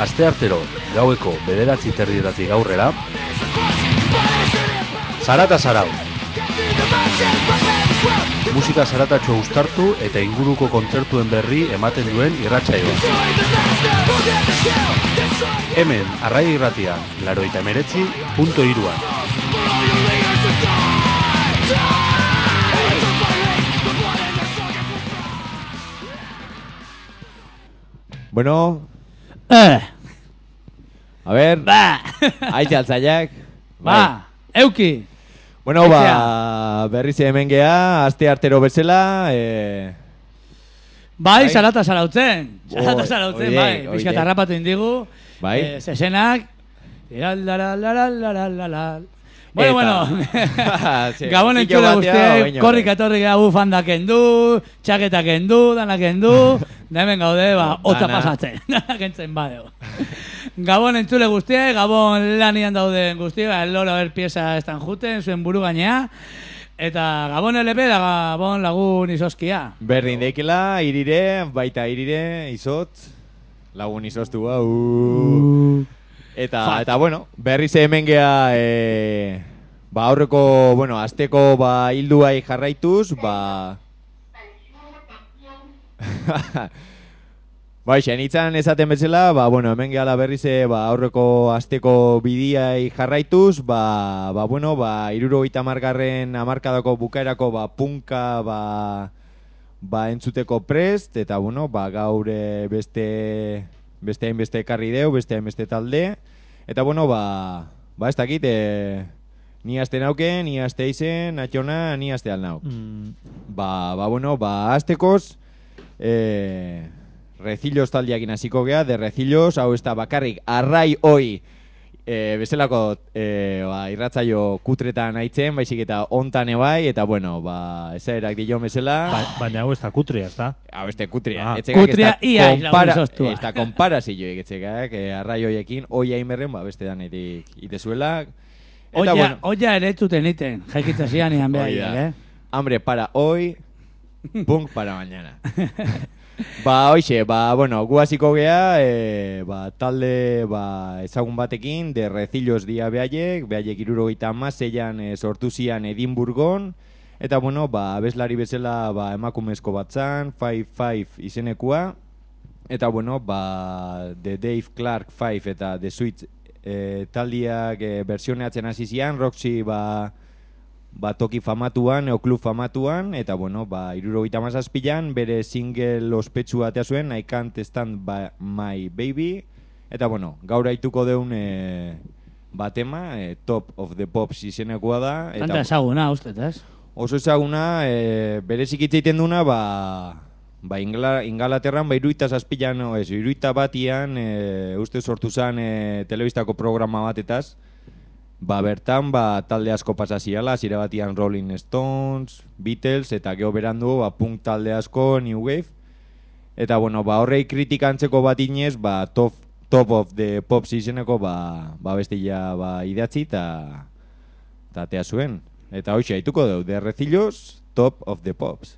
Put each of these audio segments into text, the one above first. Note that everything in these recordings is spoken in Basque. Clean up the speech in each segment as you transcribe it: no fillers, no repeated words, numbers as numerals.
asteartero gaueko 9:30 aurrera, Zarata Zarau. Musika zaratatxo uztartu eta inguruko kontzertuen berri ematen duen irratsaioa. Hemen, Arraia Irratian, 89.3. Bueno. A ver. Aiz altzaiak. Euki. Bueno, berriz hemen gea, aste artero bezala, Bai, salata zarautzen, bai. Bizkat harrapatu indigu. Bai. Zesenak. Bueno. Gabon entzule guztiek, korrik etorri gara bufandak endu, txaketak endu, danak endu, da hemen gaude, hotza pasatzen, danak entzen badeo. Gabon entzule guztiek, Gabon lanian dauden guztiek, loro pieza estan juten, zuen buru gainea, eta Gabon LP da Gabon lagun izoskia. Berdin deikela, irire, baita irire, izot, lagun izoztu Eta bueno, berriz hemen gea, aurreko, asteko hilduai jarraituz, xenitzan esaten bezala, hemen gehala berriz aurreko asteko bidiai jarraituz, 70garren hamarkadako bukaerako punka entzuteko prest, eta gaur beste hainbeste ekarri deu, beste hainbeste talde, eta ez dakit, ni aste nauke, ni aste izen, atxona, ni aste alnauk. Aztekoz, Recillos taldiakin hasiko gea, de Recillos, hau ez da bakarrik arrai hoi bezalako irratzaio kutretan aitzen, baizik eta ontan ebai, eta ezaerak dio bezala. Baina hau ez da kutria, ez da? Hau ez da kutria. Kutria ia izlagun sostua. Ez da konparazioek etzekak, arrai hoiekin, hoi hainberren, beste danetik itezuela. Oia ere tuten iten, jaikitza zian ian behar, Hambre para hoy, punk para mañana. Hoxe, gu hasiko gea, talde ezagun batekin, de Recillos dia behaiek 76an sortu zian Edimburgon, eta abeslari bezala emakumezko batzan, 5-5 izenekua, eta The Dave Clark 5 eta The Sweet taldiak versioneatzen hasi zian, Roxy toki famatuan, neoklub famatuan, eta 77an bere single ospetsua atea zuen, I Can't Stand by My Baby, eta gaur aituko deun batema, Top of the Pops izenekoa da. Tanta ezaguna, usted, ez? Oso ezaguna, bere zikitzeiten duna, Ingalaterran, iruita zazpilan, iruita batian, uste sortu zen telebistako programa batetaz, bertan, talde asko pasaziala, zire batian Rolling Stones, Beatles, eta geho berandu, punk talde asko, New Wave. Eta, horrei kritikantzeko bat inez, Top of the Pops izeneko, bestia idatzi, eta atea zuen. Eta hoxe, haituko deu, de Recillos, Top of the Pops.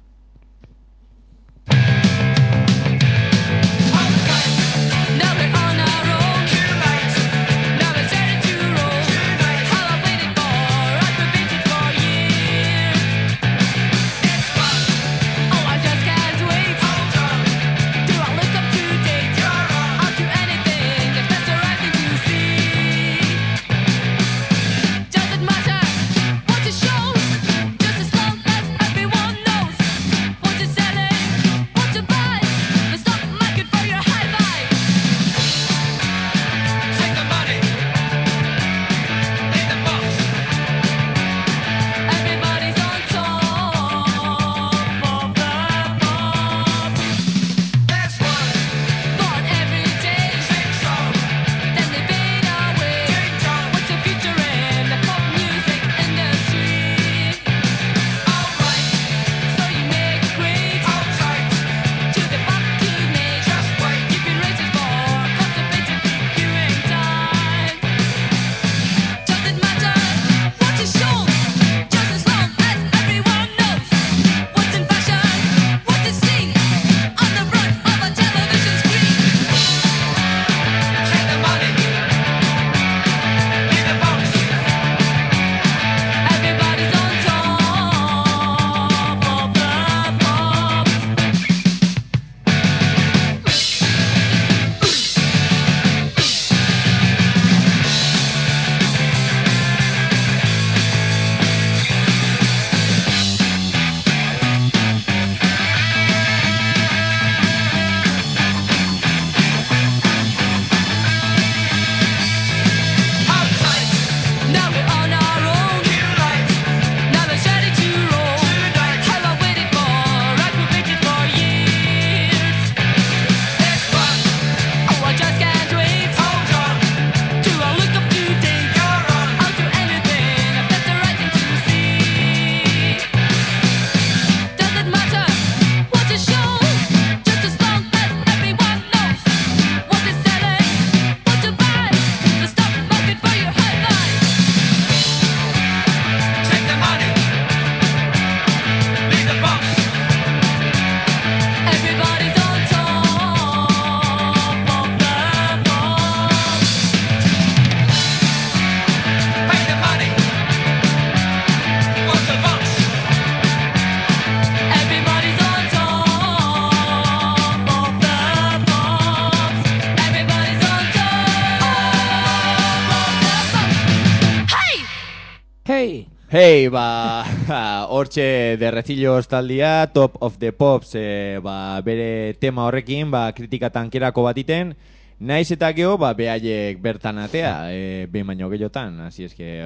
Hei, hortxe de Recillos taldia, Top of the Pops, bere tema horrekin, kritika tankerako batiten, naiz eta geho, behaiek bertan atea, behin baino gehiotan, así es que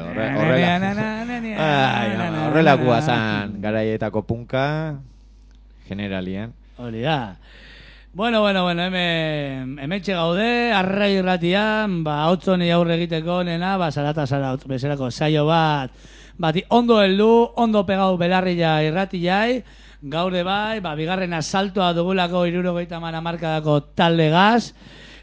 horrelakoa zan garaietako punka, generalian. Hori da. Bueno, hemen gaude, arrai irratian, hotzoni aurre egiteko nena, zarata zara bezalako saio bati ondo heldu, ondo pegau belarria irratiai, gaurde bigarren asaltoa dugulako 70 markadako talde gaz.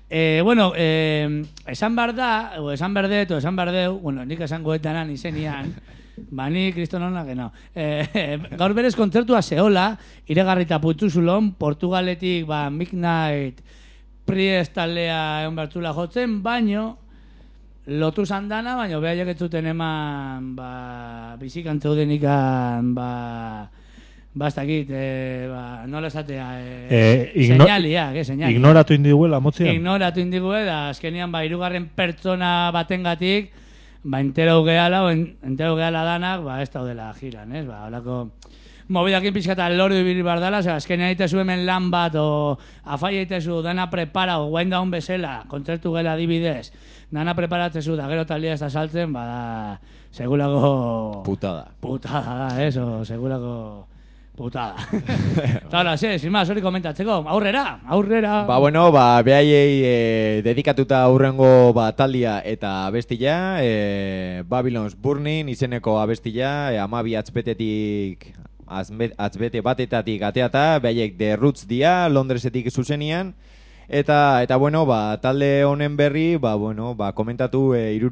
Esan behar deu, nik esan goetanan izenian, ni kristononak, no. Gaur berez kontzertua zehola, iregarrita putzuzulon, Portugaletik, Midnight Priest taldea egon bertzula jotzen, baino, lotu zandana, baina behaiek ez zuten eman bizikan zeudenikan ez dakit, nola esatea señaliak, señaliak. Ignoratu indiguela, motzia? Ignoratu indiguela, azkenian hirugarren pertsona batengatik entero gehala danak, ez daudela jiran, ez? Holako mobidakin pixkata loru ibili bardala, azkenean itezu hemen lan bat, o afai itezu, dana prepara, o wind down bezala, kontzertu gela adibidez, dana preparatzezu, da gero taldia ez da saltzen, segulako... Putada. Putada da, eso, segulako... Putada. Eta hola, sin más, hori komentatzeko, aurrera. Behaiei dedikatuta aurrengo taldia eta abestia, Babylon's Burning izeneko abestia, 12 atzbete batetatik ateata, behaiek The Roots dia, Londresetik zuzenian, eta talde honen berri, komentatu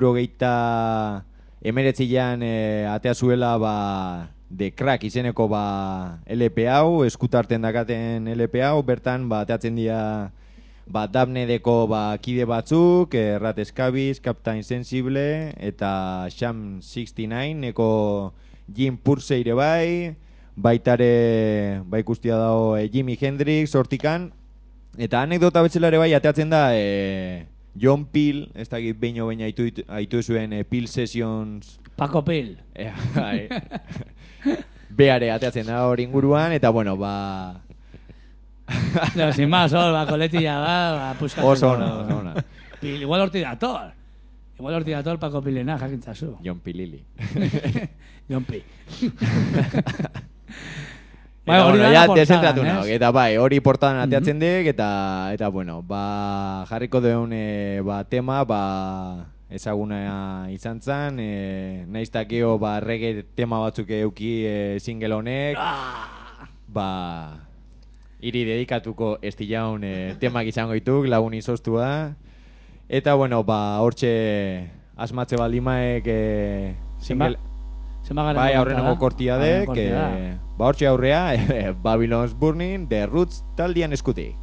79an atea zuela, The Crack izeneko LP hau, eskutarten dakaten LP hau, bertan ateatzen dira Dabnedeko kide batzuk, Rat Scabies, Captain Sensible eta Sham 69 eko Jim Purseire baitare ikustia dago Jimi Hendrix hortikan, eta anekdota betzelare ateatzen da John Peel, ez dakit behin aitu zuen Peel Sessions Paco Peel. Beare ateatzen da hori inguruan, eta sin más, koletilla puskatzen. Oso ona. Igual horti dator Paco Peelena, jakintzazu. John Pilili. John P. Ja, desentratu nago, eta hori portadan ateatzen dek, eta jarriko deun tema, ezaguna izan zen, naiztakeo reggae tema batzuk euki single honek, iri dedikatuko estilaun temak izango dituk, lagun izostua, eta hortxe asmatze baldimaek single... aurreneko kortia dek, hortxe aurrea, Babylon's Burning, The Roots taldian eskutik.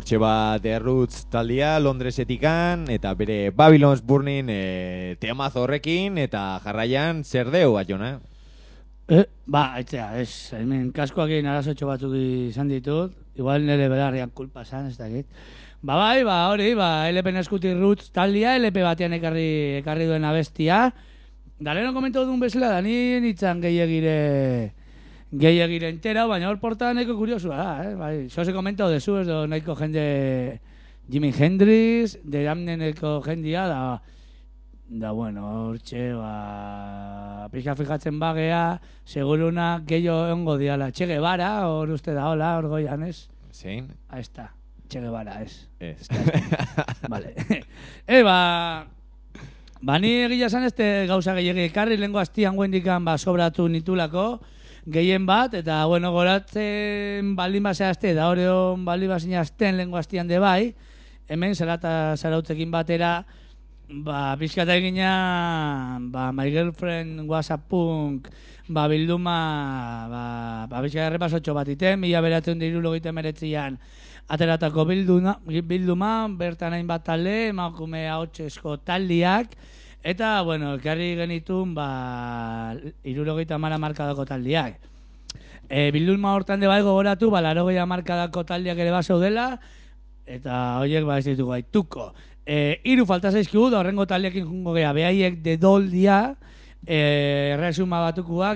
Hortxe bat Roots taldia Londresetikan, eta bere Babylon's Burning temazo horrekin, eta jarraian zer deu, Jona? Aitzea, hemen kaskoakin arazotxo batzuk izan ditut, igual nire belarrian kulpa esan, ez dakit. Hori, LP Neskuti Roots taldia, LP batean ekarri duen abestia. Da leheno komentu duen bezala, da nintzen gehiagire entera, baina hor porta nahiko kuriosua da, Bai, se komentau dezu, ez do nahiko jende Jimi Hendrix, de Damneneko jendia, da bueno, hortxe, pixka fijatzen bagea, seguruna gehiago ongo diala. Che Guevara, hor uste da, hola, hor goian, ez? Zein? Ahí está, Che Guevara, ez. Ez. Vale. Ni egia esan gauza gehiagi ekarri, lehenko hastian guendikan sobratu nitulako, gehien bat, eta bueno, goratzen baldin baseazte, da horeon baldin baseazten lehenko hastian de bai, hemen zelata zarautzekin batera, pixkata egina, My Girlfriend WhatsApp Punk, bilduma, pixkata errepasotxo bat iten, 1979an ateratako bilduma, bertan hainbat talde, emakume ahotsesko taldiak, eta, bueno, ekarri genitun, 70 markadako taldiak. Bilduma hortan de bai gogoratu, 80 markadako taldiak ere basau dela, eta horiek ez ditugu gaituko. 3 falta zaizkigu, da horrengo taldeekin jungo geha, behaiek de doldia, erresuma batukuak,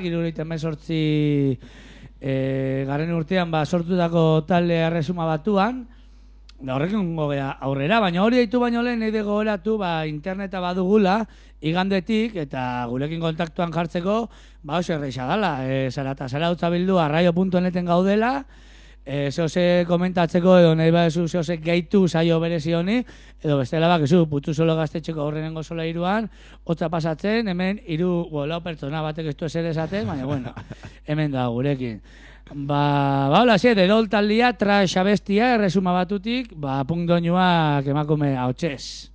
78 garren urtean sortutako talde erresuma batuan, da horrekin jungo geha aurrera, baina hori daitu baino lehen, nahi dugu horatu, interneta badugula, igandetik, eta gurekin kontaktuan jartzeko, oso erreixa dala, zarautza bildu, arraio.neten gaudela, zeose komentatzeko edo nahi badezu zeose gaitu saio berezi honi, edo bestela Putu Solo Gaztetxeko horrenengo sola iruan, hotza pasatzen, hemen 3 pertsona batek ez du ezer esaten, baina bueno, hemen da gurekin. Hola, de dol taldia, trash abestia, erresuma batutik, punk doinuak emakume ahotsez.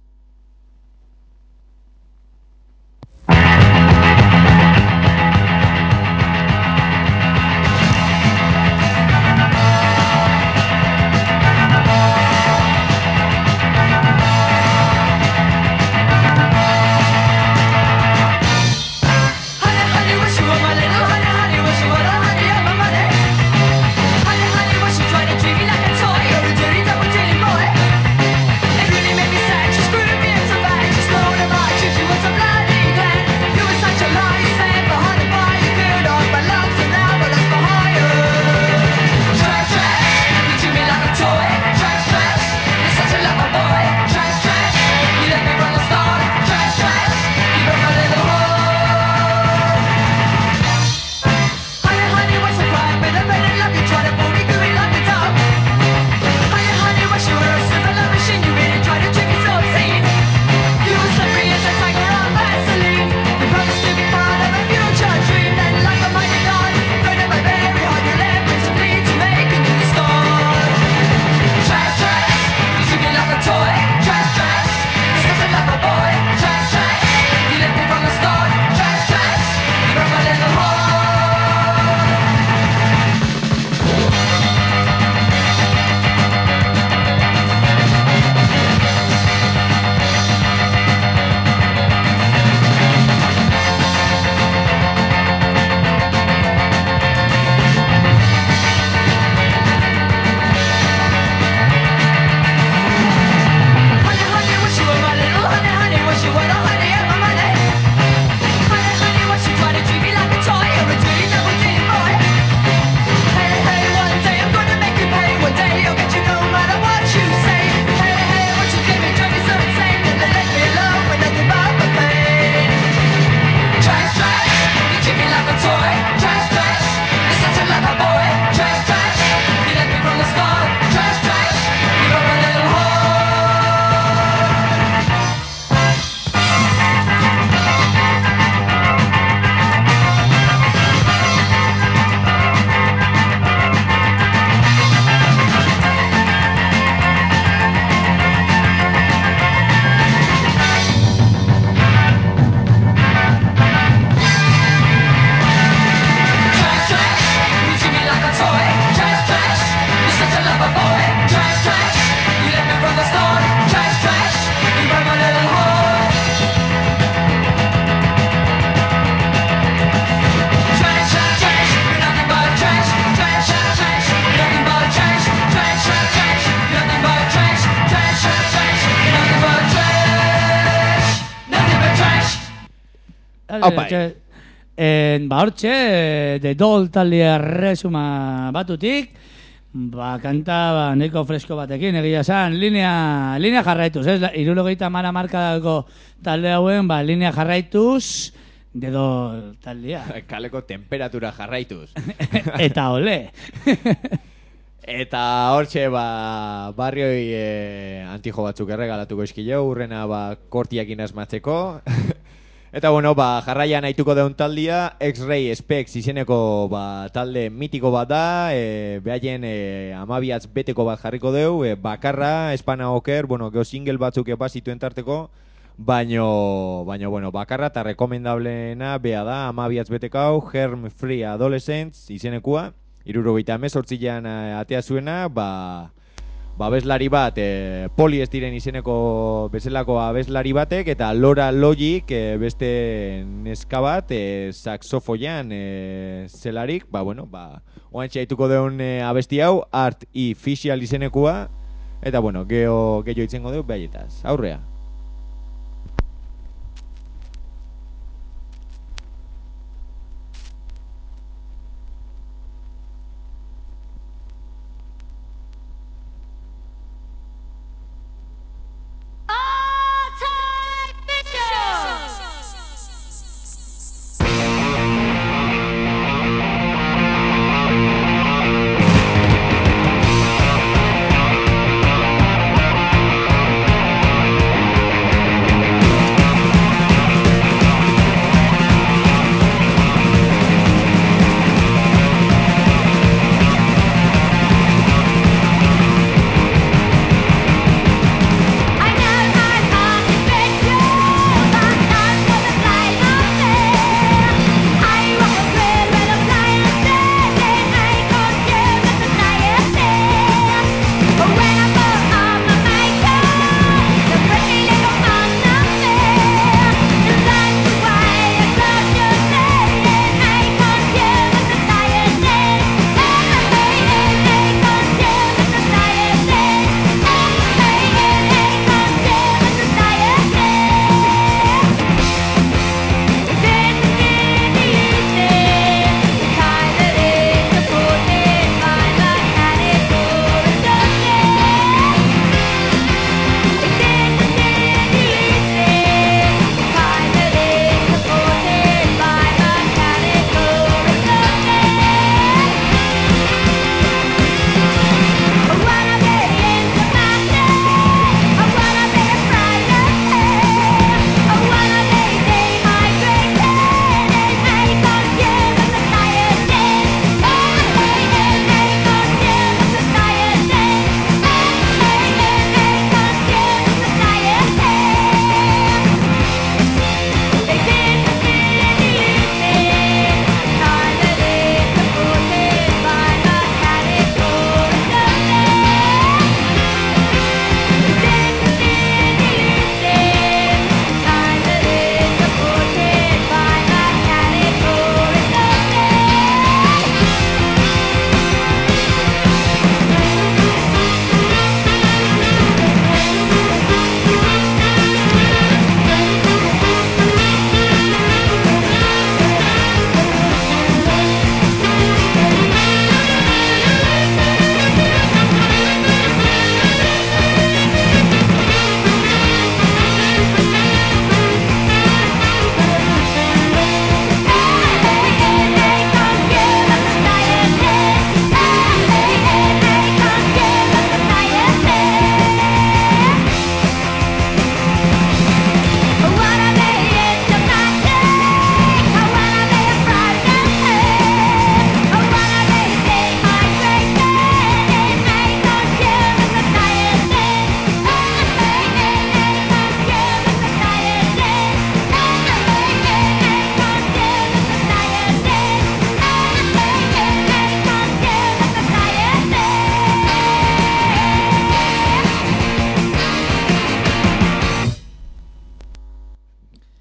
Treat me like a toy, you're a dirty double-dealing boy. It really made me sad, just hortxe, de Doll taldea resuma batutik, kanta neko fresko batekin, egia esan, linea jarraituz, ez? 70 markadako talde hauen, linea jarraituz, de Doll taldea. Kaleko temperatura jarraituz. Eta ole. Eta hortxe, barrioi antijo batzuk erregalatuko eskileu, urrena kortiakin asmatzeko. Eta bueno, jarraian aituko deun taldia, X-Ray Specs izeneko talde mitiko bat da, behaien 12 beteko bat jarriko deu, bakarra, espana oker, geho single batzuk zituen tarteko, baino, bakarra eta rekomendablena beha da, 12 betekau, Germ Free Adolescents izenekua, 78an atea zuena, abeslari bat, poliestiren izeneko bezalako abeslari batek, eta Laura Logic beste neska bat, saxofoian zelarik, oantxe haituko deun abesti hau, Artificial izenekua, eta geho itzengo deu behaitaz. Aurrea!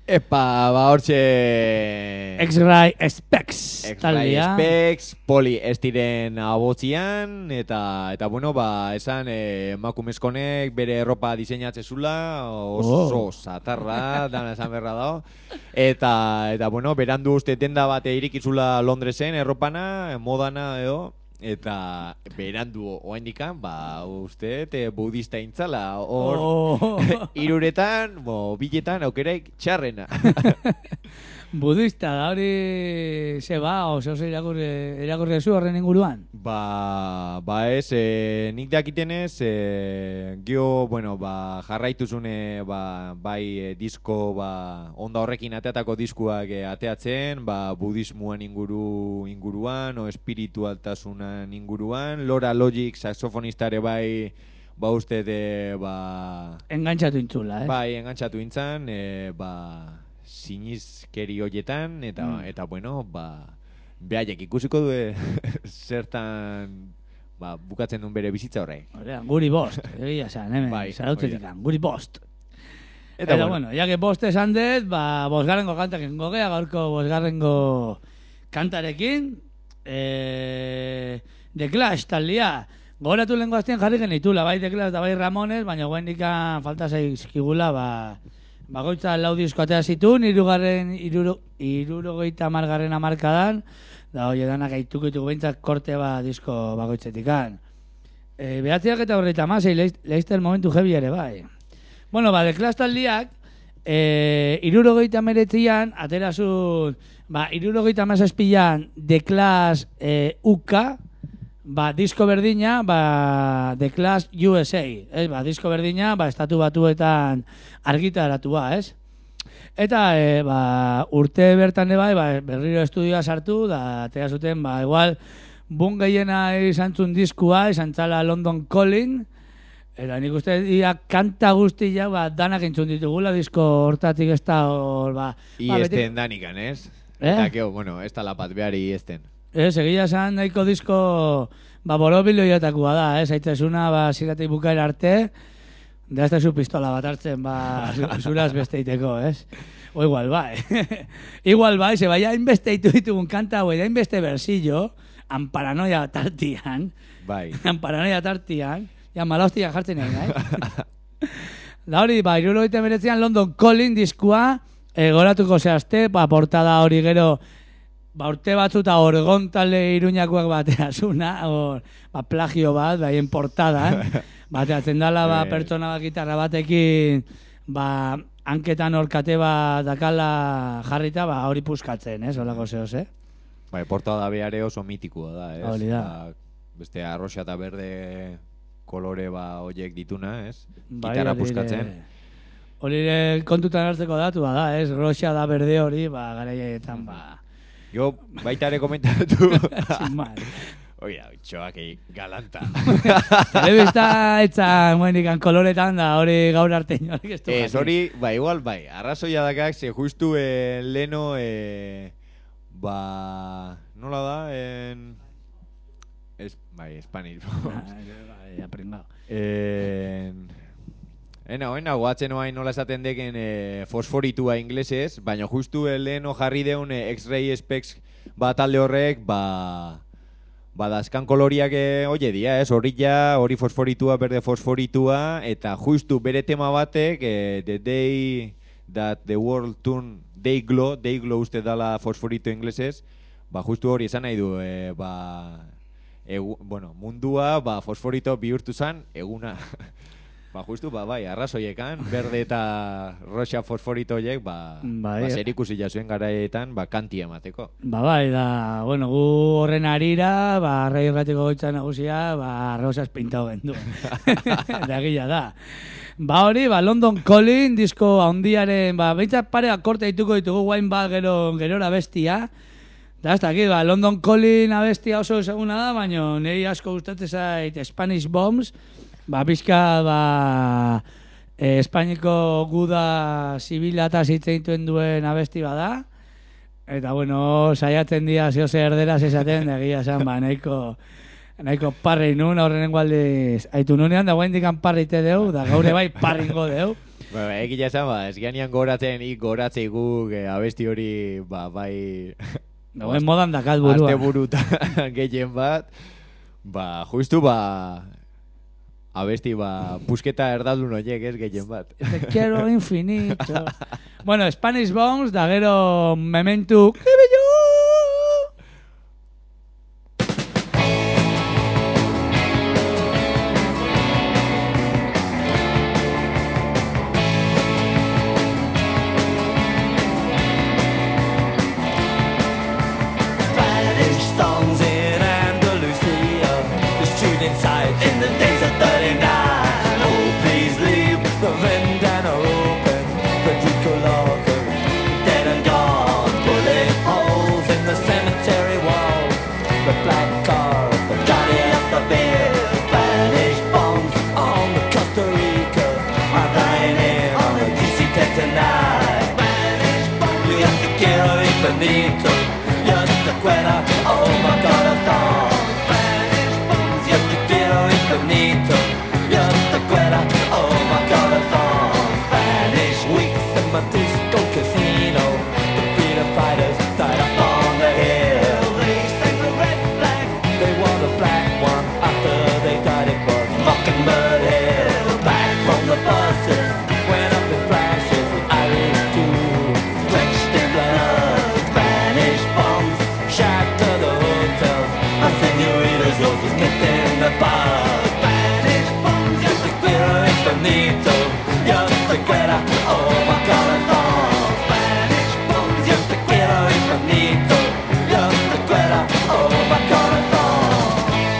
Epa, ba hortxe... X-Ray Specs. X-Ray Specs, poli estiren abotzian, eta bueno, ba, esan emakumezkonek bere erropa diseinatzezula, oso satarra, dana esan berra dago. Eta bueno, berandu uste denda bate irikizula Londresen, erropana, modana edo, eta berandu oaindikan, ba, uste, budista intzala, hor, iruretan, biletan, aukeraik txarrena. Budista, da hori zeba, oso irakurri zu horren inguruan? Ba ez, nik dakitenez, gio, bueno, ba, jarraituzune, ba, bai disko, ba, onda horrekin ateatako diskuak ateatzen, ba, budismoan inguruan, o espiritualtasunan inguruan, Lora Logic, saxofonistare bai, ba uste ba... Engantzatu intzula, Bai, engantzatu intzan, ba... sinizkeri horietan, eta bueno, ba, behaiek ikusiko du zertan ba, bukatzen duen bere bizitza horrei. Guri bost, egia zan, hemen, zarautzetik, guri bost. Eta bueno, ya que bost esan dut, ba, bosgarrengo kantak engogea, gaurko bosgarrengo kantarekin, The Clash talia, gogoratu lehenko aztien jarri genitula, bai The Clash eta bai Ramones, baina guen dikan falta zaizkigula, bakoitza lau disko atea zituen, irurogeita margarren amarkadan, da hori edanak aituko behintzat korte disko bakoitzetikan. Behatziak eta horreita masei, leizter momentu jebi ere bai. Bueno, The Clash taldiak, irurogeita meretzian, aterazun, irurogeita mazazpilan The Clash UK, disko berdina, The Clash USA, disko berdina, estatu batuetan argitaratua, ez? Eta, urte bertan bai, berriro estudioa sartu, da, atea zuten, igual, bun gehiena izan zun diskua, izan txala London Calling, eta nik uste, kanta guztia, danak entzun ditugula, disko hortatik ez da, Iesten danikan, ez? Eta, bueno, ez da lapat behari iesten. Egia esan nahiko disko borobiloietakoa da, zaitzesuna ziratik bukaera arte, da ez da zu pistola bat hartzen, zuraz besteiteko, ez? O igual bai. Igual bai, ze bai hainbesteitu ditugun kanta hau, hainbeste bersillo, paranoia tartian, ja malaustia jartzen egin, Da hori, irurogeita meretzian London Calling diskua, goratuko zehazte, portada hori gero, urte batzuta orgon talde iruñakoak bateazuna, plagio bat, haien portadan, bateatzen dala pertsona bat gitarra batekin, hanketan orkate bat dakala jarrita, hori puskatzen, holako zehoz, portada behare oso mitikoa da, hori da. Beste arroxa eta berde kolore horiek dituna, gitarra puskatzen. Hori kontutan hartzeko datu da, roxa da berde hori, garaietan, Jo, baita ere komentatu. Oia, txoak galanta. Telebista etzan, muenikan koloretan da, hori gaur arte inorik ez du. Hori, igual, arrazoia dakak, ze justu leno, nola da, Spanish. Aprendado. Ena, guatzen oain nola esaten deken fosforitua inglesez, baina justu leheno jarri deun X-Ray Specs talde horrek, dazkan koloriak oie dia, hori fosforitua, berde fosforitua, eta justu bere tema batek, the day that the world turned day glow uste dala fosforito inglesez, justu hori esan nahi du, mundua fosforito bihurtu zan, eguna. Justu, arrazoiekan, berde eta roxa fosforito horiek, zerikusi jasuen garaietan, kanti emateko. Da, gu horren arira, arrai irratiko goitza nagusia, rosas pintau gendu. Da gila da. Hori, London Calling, disko handiaren, behintzat pare akorte dituko ditugu, guain gerora bestia. Da, ez dakit, London Calling abestia oso seguna da, baina niri asko gustatzen zait Spanish Bombs, pixka, Espainiko guda zibila eta zitzeintuen duen abesti bada. Eta, bueno, saiatzen dira zehose erderaz esaten, egia esan, nahiko parri nun, horren engualdiz, haitu nunean, da guen dikan parrite deu, da gaur bai parringo deu. Egia esan, ez ganean goratzen, goratzei guk abesti hori, bai... Gauen modan dakat burua. Aste burutan gehien bat, justu, abesti, pusketa erdaldun horiek ez gehien bat. Te quiero infinito. Bueno, Spanish Bones, da gero Memento... ¡Qué bello! In the days of 39, oh please leave the ventana open, Federico Lorca, dead and gone. Bullet holes in the cemetery wall, the black car, the Johnny of the beer, Spanish bombs on the Costa Rica, I'm dying in on the DC-10 tonight. Spanish bombs, yo te quiero infinito, yo te quiero, oh my God, I thought. Infinito, yo te quiero, oh my corazón. Spanish weeks in my disco casino, the freedom fighters died up on the hill. They sang the red flag, they wore the black one. After they died it was Mockingbird Hill. Back from the buses, went up in flashes with Irish too, drenched in blood. Spanish bombs shattered the hotels, my senoritas roses nipped in the bar. Infinito, yo te quiero, oh my corazón. Spanish bombs, yo te quiero infinito, yo te quiero, oh my corazón.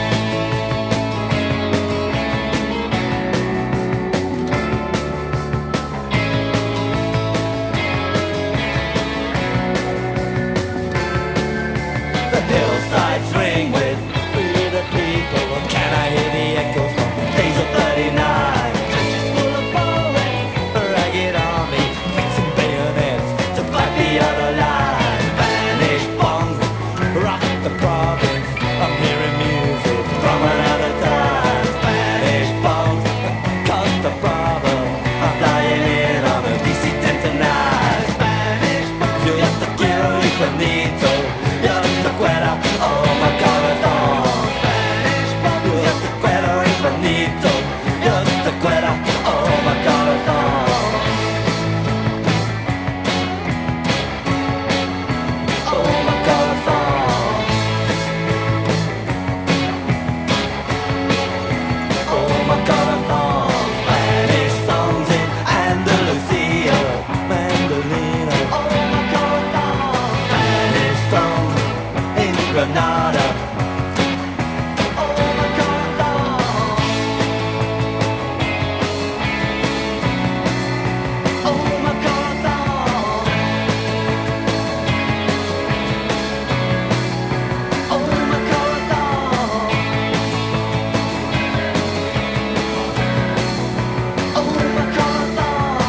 The hillsides ring with freedom people. Can I hear the echoes from days of 39? Infinito, yo te quiero, oh my corazón. Spanish bombs, yo te quiero infinito, yo te quiero, oh my corazón. Oh my corazón. Oh my corazón. Spanish songs in Andalusia, mandolina. Oh my corazón. Song in Granada. Oh my corazón. Oh my corazón. Oh my corazón. Oh my corazón.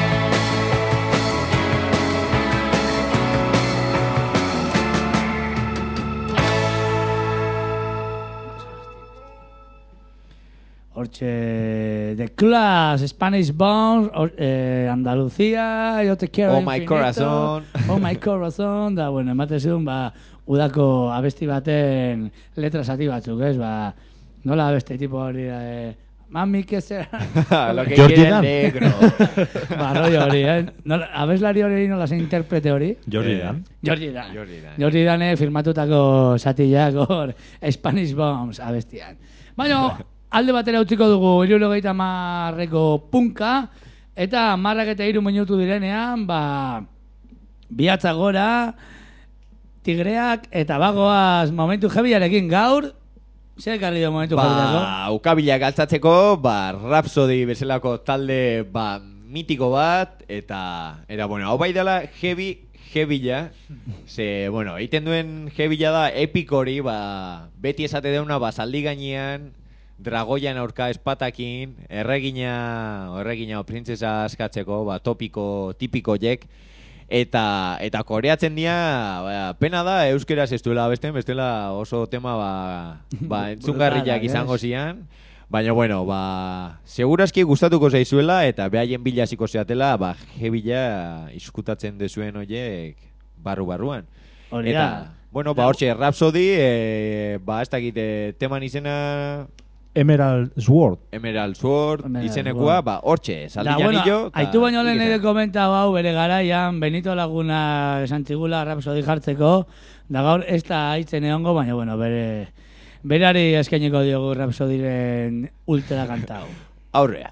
Hortxe, The Clash, Spanish Bones, Andalucía, yo te quiero Oh infinito. my corazón. Oh my corazón, da, bueno, emate zuen, udako abesti baten letra zati batzuk, ez, nola abeste tipo hori, mami, que será? Lo que quiere el negro. Rollo hori, abeslari hori nola zen interprete hori? Jordi Dan. Jordi Dan firmatutako zatiak hor, Spanish Bombs abestian. Baina, alde batera utziko dugu 70ko punka, eta 13 minutu direnean, bihatza gora, tigreak, eta bagoaz momentu jebiarekin gaur, zer ekarri du momentu jebiarako? Ukabilak altzatzeko, Rhapsody bezalako talde, mitiko bat, eta bueno, hau bai dela hebila, ze, bueno, egiten duen hebila da epik hori, beti esate deuna, zaldi gainean, dragoian aurka espatakin, erregina printzesa askatzeko, topiko, tipiko jek, eta koreatzen dira, pena da, euskeraz ez duela bestela oso tema, entzungarriak izango zian, Baina, bueno, segurazki gustatuko zaizuela eta behaien bila hasiko zeatela, jebila izkutatzen dezuen horiek barru-barruan. Eta, bueno, hortxe, Rhapsody, ez dakit, teman izena... Emerald Sword izenekoa, hortxe, saldian hillo... Aitu baino lehen ere komentau hau bere garaian, Benito Laguna esan txigula Rhapsody jartzeko, da gaur ez da haitzen egongo, baina, bueno, berari eskaineko diogu Rhapsodyren ultra kantau. Aurrea.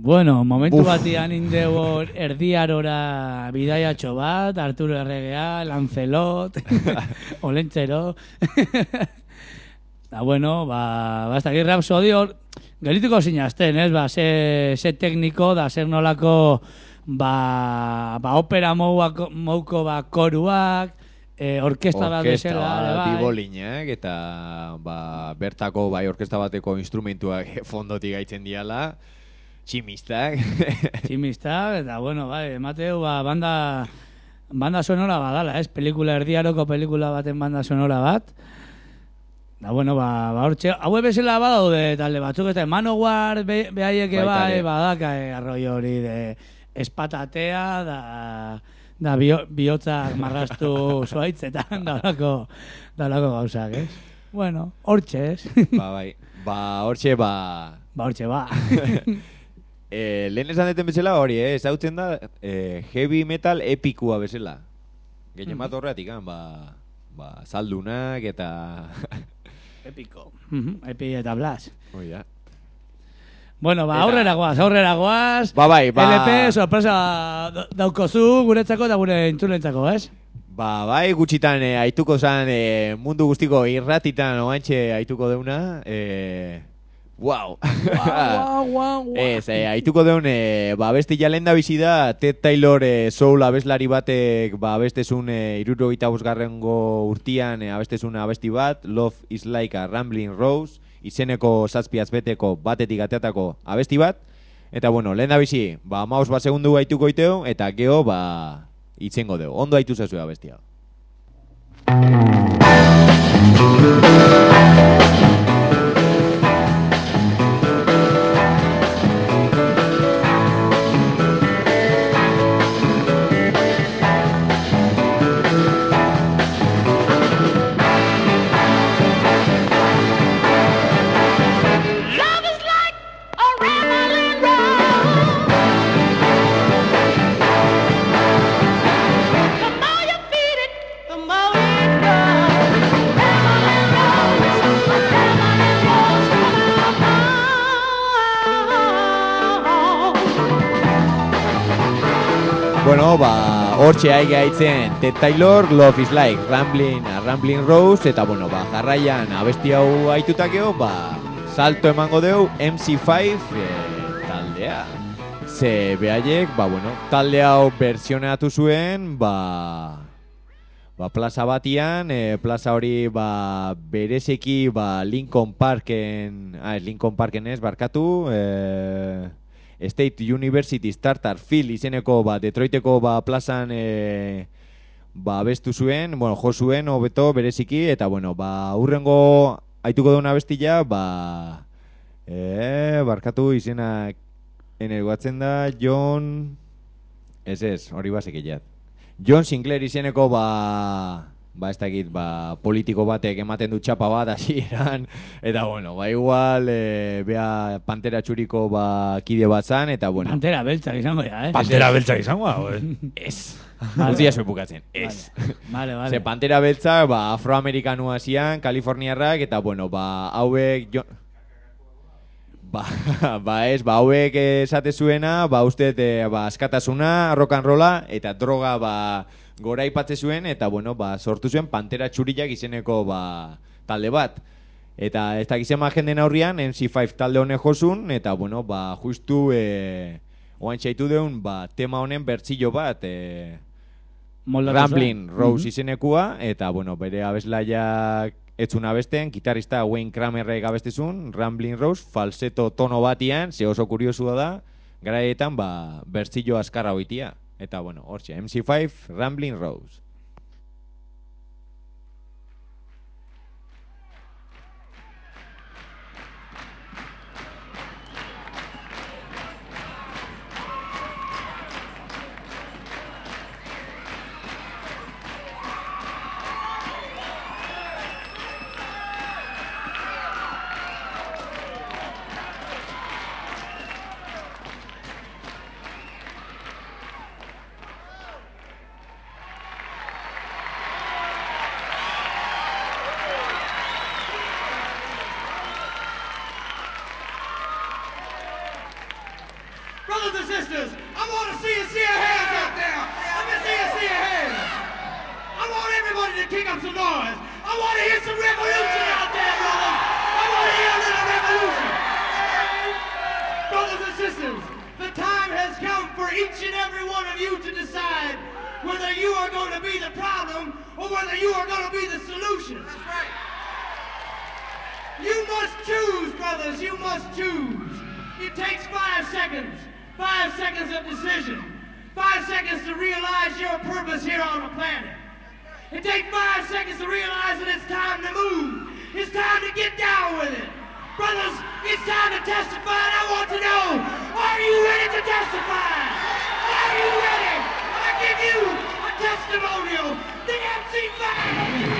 Bueno, momentu batian indego erdiarora bidaiatxo bat, Arturo Erregea, Lancelot, Olentzero. Da bueno, ez dakit Rhapsody hor, gelituko zinazten, ez? Ze tekniko da, zer nolako, opera mouko koruak, orkesta bat bezala. Orkesta bat, ibolinak, eta bertako orkesta bateko instrumentuak fondotik gaitzen diala, tximistak. Tximistak, eta bueno, emateu, banda sonora badala, ez? Pelikula erdiaroko pelikula baten banda sonora bat. Da bueno, hortxe, haue bezala badaude talde batzuk, eta Manowar behaieke badaka arroi hori de espatatea, da bihotzak marrastu zuaitzetan, dalako gauzak, ez? Bueno, hortxe, ez? Hortxe, hortxe, lehen esan deten bezala hori, ezautzen da heavy metal epikua bezala. Gehien bat horretik, saldunak eta... Epiko. Epi eta Blas. Oida. Bueno, aurrera goaz. LP, sorpresa daukozu guretzako eta gure intzulentzako, ez? Gutxitan aituko zan mundu guztiko irratitan oantxe aituko deuna. Wow. Aituko deun, abesti jalen da bizi da, Ted Taylor soul abeslari batek abestezun 75. urtian abestezun abesti bat, Love is like a Rambling Rose, izeneko 7 azbeteko batetik ateatako abesti bat, eta bueno, lehen da bizi, 15 segundu aituko iteo, eta geho, itzengo deu. Ondo aitu zazue abestia. Bueno, hortxe aige haitzen Ted Taylor, Love is like Rambling Rose, eta bueno, jarraian abesti hau haitutakeo, salto emango deu MC5 taldea. Ze behaiek, talde hau berzionatu zuen, plaza batian, plaza hori berezeki Lincoln Parken ez, barkatu, State University Starter Field izeneko Detroiteko plazan abestu zuen, jo zuen hobeto bereziki, eta urrengo haituko duna abestila, barkatu izenak energoatzen da John... Ez, hori bazekillat. John Sinclair izeneko ez dakit, politiko batek ematen du txapa bat hasieran, eta igual bea Pantera txuriko kide bat zan, eta Pantera beltzak izango ya, Pantera beltzak izango, Ez. Guztia bukatzen, ez. Vale. Ze Pantera beltzak, afroamerikanua zian, Kaliforniarrak, eta hauek... hauek esate zuena, uste, askatasuna, rock and rolla, eta droga, gora ipatze zuen, eta sortu zuen Pantera txuriak izeneko talde bat. Eta ez dakizema jenden aurrian, MC5 talde honen josun, eta justu oantxaitu deun tema honen bertzillo bat, Rambling Rose izenekua, eta bere abeslaiak etzun abesten, gitarrista Wayne Kramerrek abestezun, Rambling Rose, falseto tono batian, ze oso kuriosua da, garaietan bertzillo askarra hoitia. Eta hortxe, MC5, Rambling Rose. Brothers and sisters, I want to see your hands out there. Let me see your hands. I want everybody to kick up some noise. I want to hear some revolution out there, brothers. I want to hear a little revolution. Brothers and sisters, the time has come for each and every one of you to decide whether you are going to be the problem or whether you are going to be the solution. That's right. You must choose, brothers. You must choose. It takes 5 seconds. 5 seconds of decision. 5 seconds to realize your purpose here on the planet. It takes 5 seconds to realize that it's time to move. It's time to get down with it. Brothers, it's time to testify, and I want to know, are you ready to testify? Are you ready? I give you a testimonial. The MC5.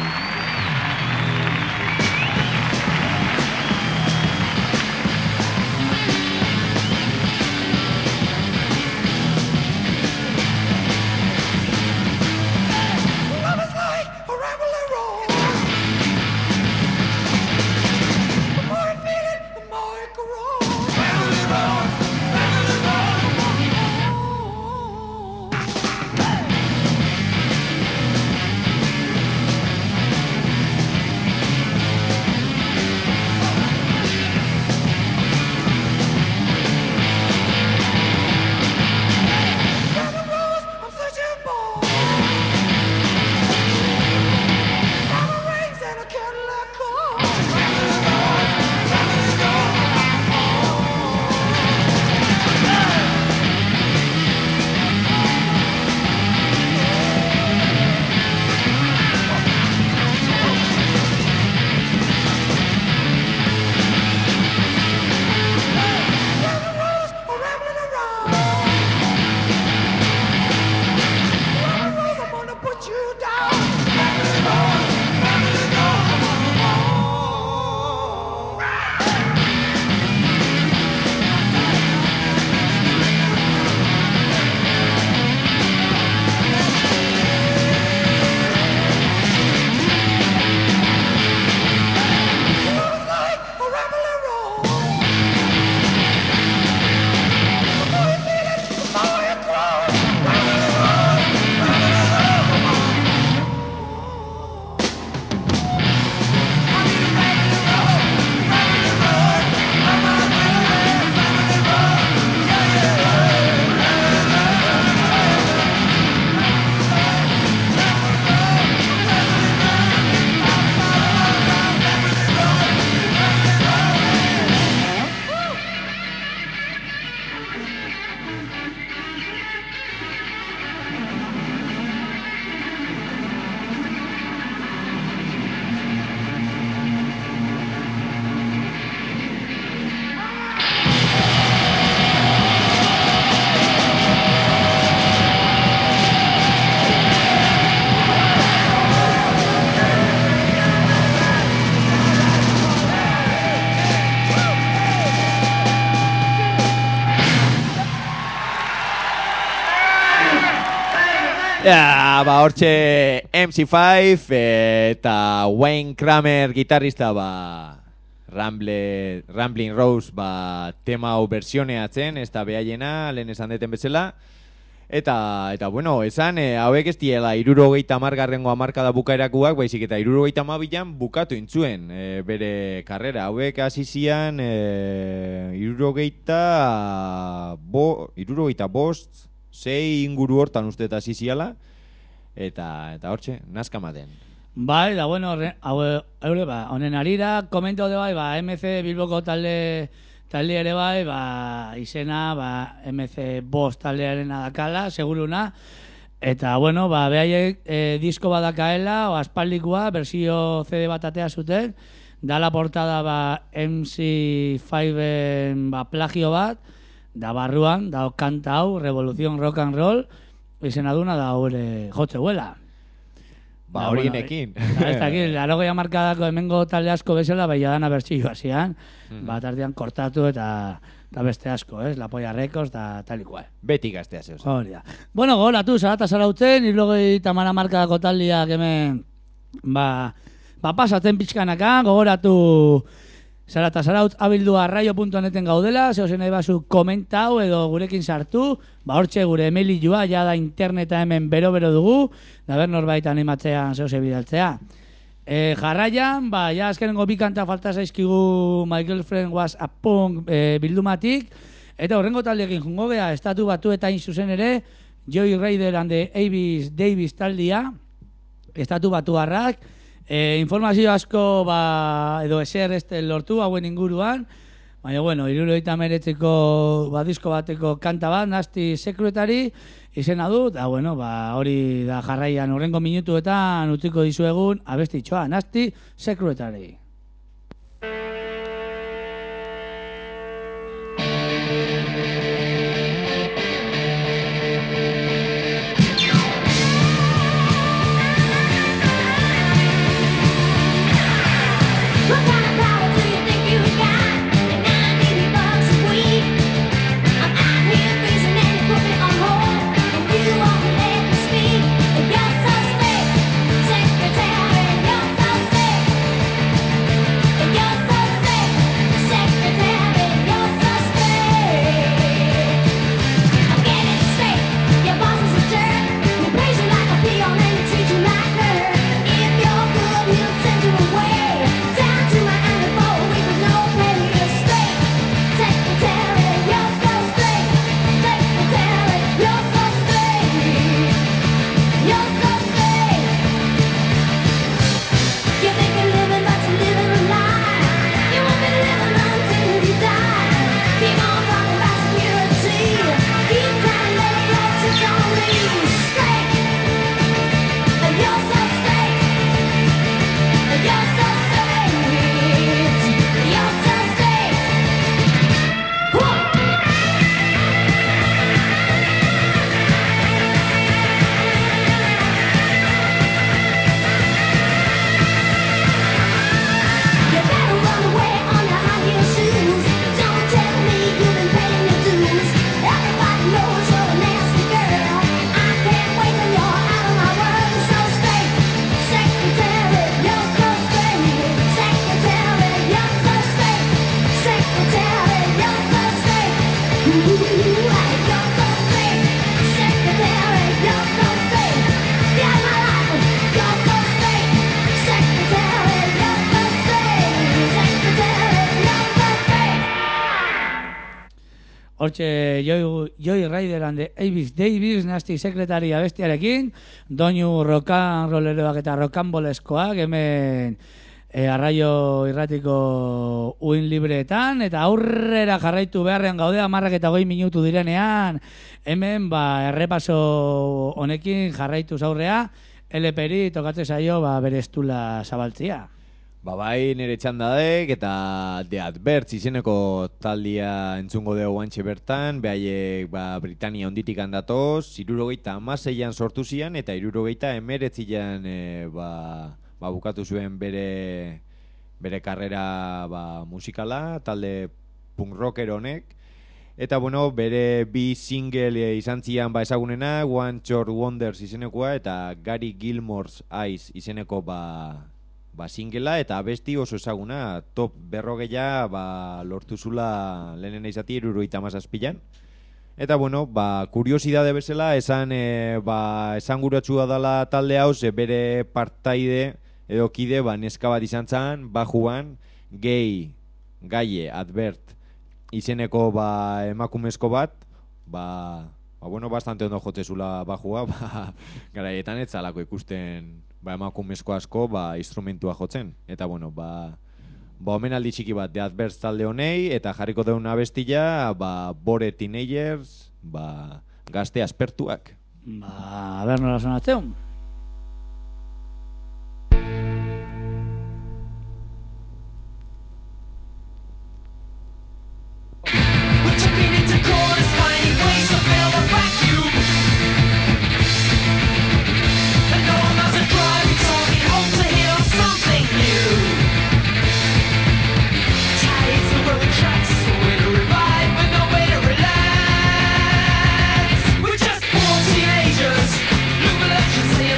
Ja, hortxe MC5 eta Wayne Kramer gitarrista Ramblin' Rose tema hau versioneatzen, ez da behaiena, lehen esan deten bezala. Eta bueno, esan, hauek ez diela 70garrengo hamarkada bukaerakuak, baizik eta 72an bukatu intzuen bere karrera. Hauek hasi zian 75, 6 inguru hortan uste eta hasi ziala, eta hortxe, nazka maten. Bai, da bueno, honen arira, komento de bai, MC Bilboko talde ere bai, izena, MC Bost taldearen adakala, seguruna, eta bueno, behaiek disko badakaela, aspaldikoa, bersio CD bat atea zuten, da la portada MC5-en plagio bat, da barruan, da kanta hau, Revolución Rock and Roll, izena duna da hori jotze huela. Horienekin. Ez dakit, 80 hamarkadako hemengo talde asko bezala, bai dana bertsioa zian, tartean kortatu eta beste asko, La Polla Records, eta tal y cual. Beti gaztea zeu. Hori da. Bueno, goratu, zarata zarautzen, 70 hamarkadako taldeak hemen, pasatzen pixkanaka, gogoratu Zara eta zarautz abildua arraio.neten gaudela, zehozen nahi bazu komentau edo gurekin sartu, hortxe gure emailioa, ja da interneta hemen bero-bero dugu, da ber norbait animatzean zehoze bidaltzea. Jarraian, ja azkenengo bi kanta falta zaizkigu My Girlfriend Was a Punk bildumatik, eta horrengo taldeekin jungo gea, estatu batuetain zuzen ere, Joy Rider and the Avis Davis taldea, estatu batuarrak, informazio asko edo eser lortu hauen inguruan, baina bueno, 79ko disko bateko kanta bat, Nasty Secretary izena du, eta bueno, hori da jarraian horrengo minutuetan utziko dizuegun abestitxoa, Nasty Secretary. Hortxe Joy Rider and the Avis Davis, Nasty Secretary abestiarekin, doinu rock'n'rolleroak eta rock'n'boleskoak hemen arraio irratiko uin libreetan, eta aurrera jarraitu beharrean gaude 10:20 minutu direnean, hemen errepaso honekin jarraitu zaurrea, LPri tokatzen zaio bere estula zabaltzia. Bai, nire txandadek eta The Adverts izeneko taldia entzungo dugu guantxe bertan, behaiek Britania onditik handatoz, 76an sortu zian eta 79an bukatu zuen bere karrera musikala, talde punk rocker honek. Eta bueno, bere bi single izan zian ezagunena, One Short Wonders izenekoa eta Gary Gilmore's Eyes izeneko singela, eta abesti oso ezaguna, top 40 lortu zula lehenen izati 77an. Eta bueno, kuriosidade bezala, esan guratsua dela talde hau, bere partaide edo kide neska bat izan zan, bajuan, Gaye Advert izeneko emakumezko bat, bastante ondo jotzezula bajua, garaietan ez zalako ikusten emakumezko asko instrumentua jotzen. Eta bueno, omenaldi txiki bat The Adverts talde honei, eta jarriko deun abestila, Bore Teenagers, gazte aspertuak. A ber nola sonatzen. We're just poor teenagers, look at us and say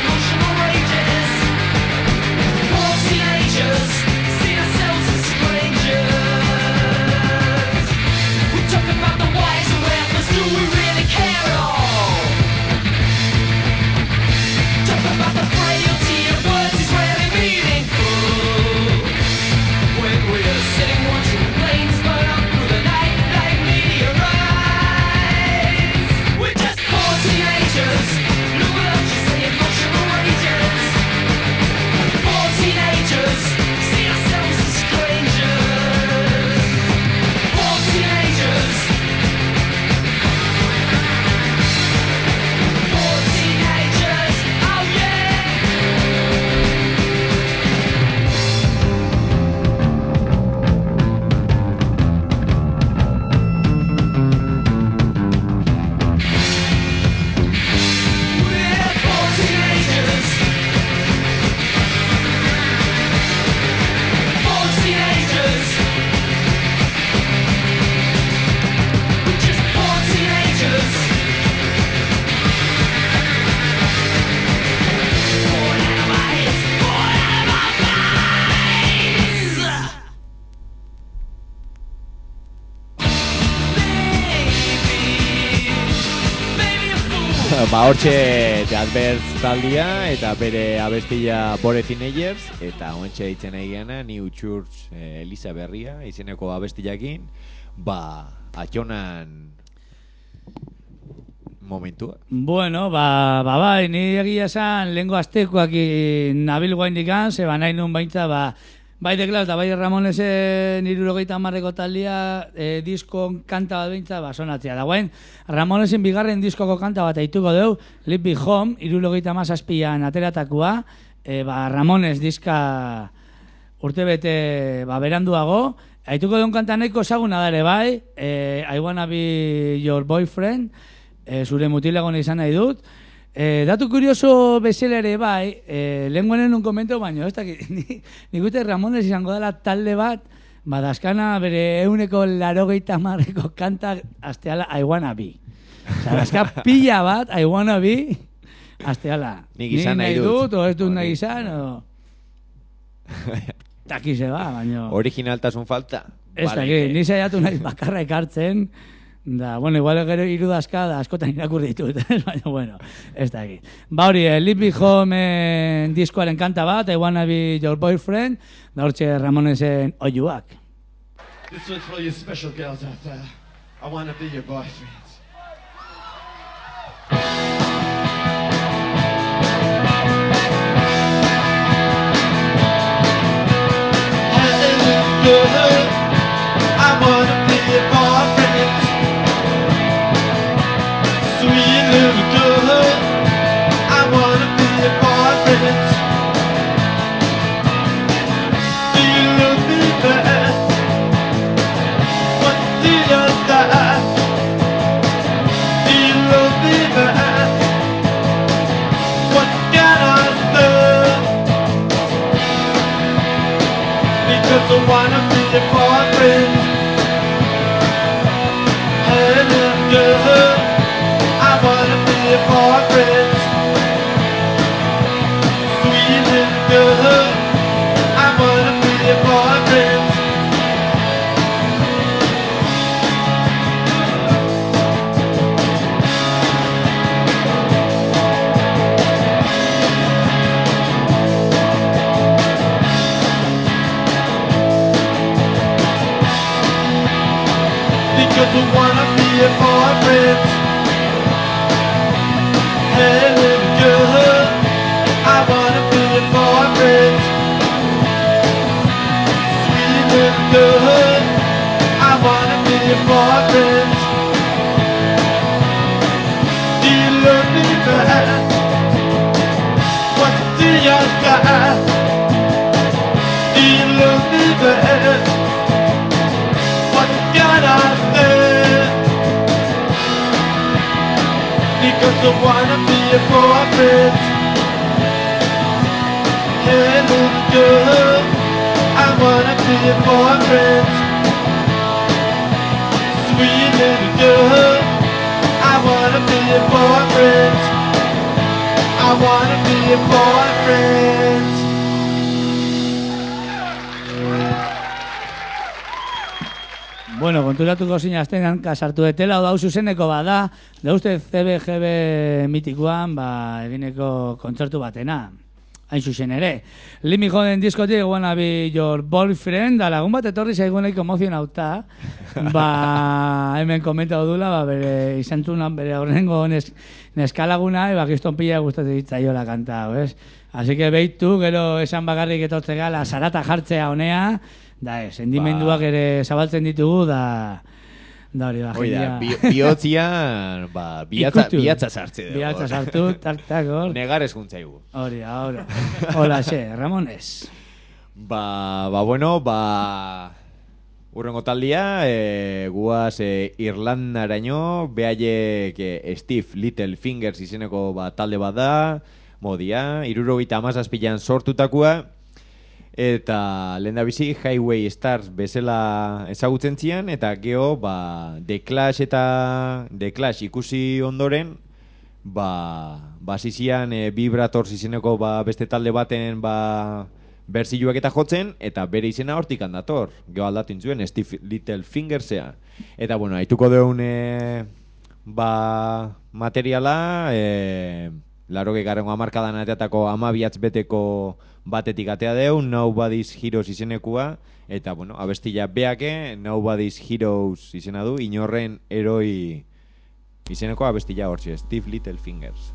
hortxe The Adverts taldia eta bere abestia Bore Teenagers eta ontxe ditzen egiana New Church Elisa Berria izeneko abestiakin atxonan momentua. Bueno, bai, ni egia esan lehengo aztekoak nabil guaindikan, zeba nahi nun baintza, bai Deklas eta bai Ramonesen 70ko taldia diskon kanta bat beintza sonatzea. Da guain, Ramonesen bigarren diskoko kanta bat aituko deu, Leave Me Home, 77an ateratakoa, Ramones diska urtebete beranduago, aituko deun kanta nahiko ezaguna da ere bai, I Wanna Be Your Boyfriend, zure mutilagon izan nahi dut. Datu kurioso bezala ere bai, lehenguenen un komento baino, ez dakit, nik uste Ramones izango dela talde bat, dazkana bere 180ko kanta asteala I Wanna Be. Osa, dazka pila bat I Wanna Be asteala. Nik izan nahi dut. O ez dut nahi izan, o... Takize baino... Originaltasun falta? Ez dakit, ni saiatu nahi bakarra ekartzen, da, bueno, igual gero hiru dazka da askotan irakurri ditut, baina, bueno, ez da egin. Hori, Leave Me Home diskoaren kanta bat, I Wanna Be Your Boyfriend, da hortxe Ramonesen oiuak. This one's for you special girls out there. I wanna be your boyfriend. I wanna be your boyfriend. Sweet little girl, I wanna be your boyfriend. Do you love me best? What do you got? Do you love me best? What can I love? Because I wanna be your boyfriend. Hey little girl, I wanna be your boyfriend. Sweet little girl, I wanna be your boyfriend. Because I wanna be your boyfriend. Hey little girl, I wanna be your boyfriend. Sweet little girl, I wanna be your boyfriend. Do you love me best? What do you got? Do you love me best? What can I say? Because I wanna be your boyfriend. Hey little girl, I wanna be your boyfriend. Sweet little girl, I wanna be your boyfriend. I wanna be your boyfriend. Bueno, konturatuko zina aztenan kasartu detela, hau zuzeneko bada, da uste CBGB mitikoan, egineko kontzertu batena. Hain zuzen ere. Limi joden diskotik Wanna Be Your Boyfriend, da lagun bat etorri zaiguneiko emozionauta, hemen komentau dula, bere izantunan, bere horrengo neskalaguna, kiston pila gustatzen ditzaiola kanta, ez? Así que behitu, gero esan bakarrik etortze gala, zarata jartzea honea, da, sentimenduak ere zabaltzen ditugu, da hori da, jendia. Bihotzian, bihatza sartze dugu. Bihatza sartu, tak, hor. Negar eskuntzaigu. Hori, hola, Ramones. Bueno, urrengo taldia, guaz Irlandaraino, behaiek Steve Little Fingers izeneko talde bat da, modia, 77an sortutakoa, eta lehendabizi Highway Stars bezala ezagutzen zian, eta geho The Clash ikusi ondoren, zizian Vibrators izeneko beste talde baten berzioak eta jotzen, eta bere izena hortik handator, geho aldatzen zuen Steve Little Fingersea. Eta bueno, haituko deun materiala, 80. hamarkadan ateatako 12 beteko batetik atea deu, Nobody's Heroes izenekua, eta, bueno, abestila beake, Nobody's Heroes izena du, inorren heroi izeneko abestila hortxe, Steve Littlefingers.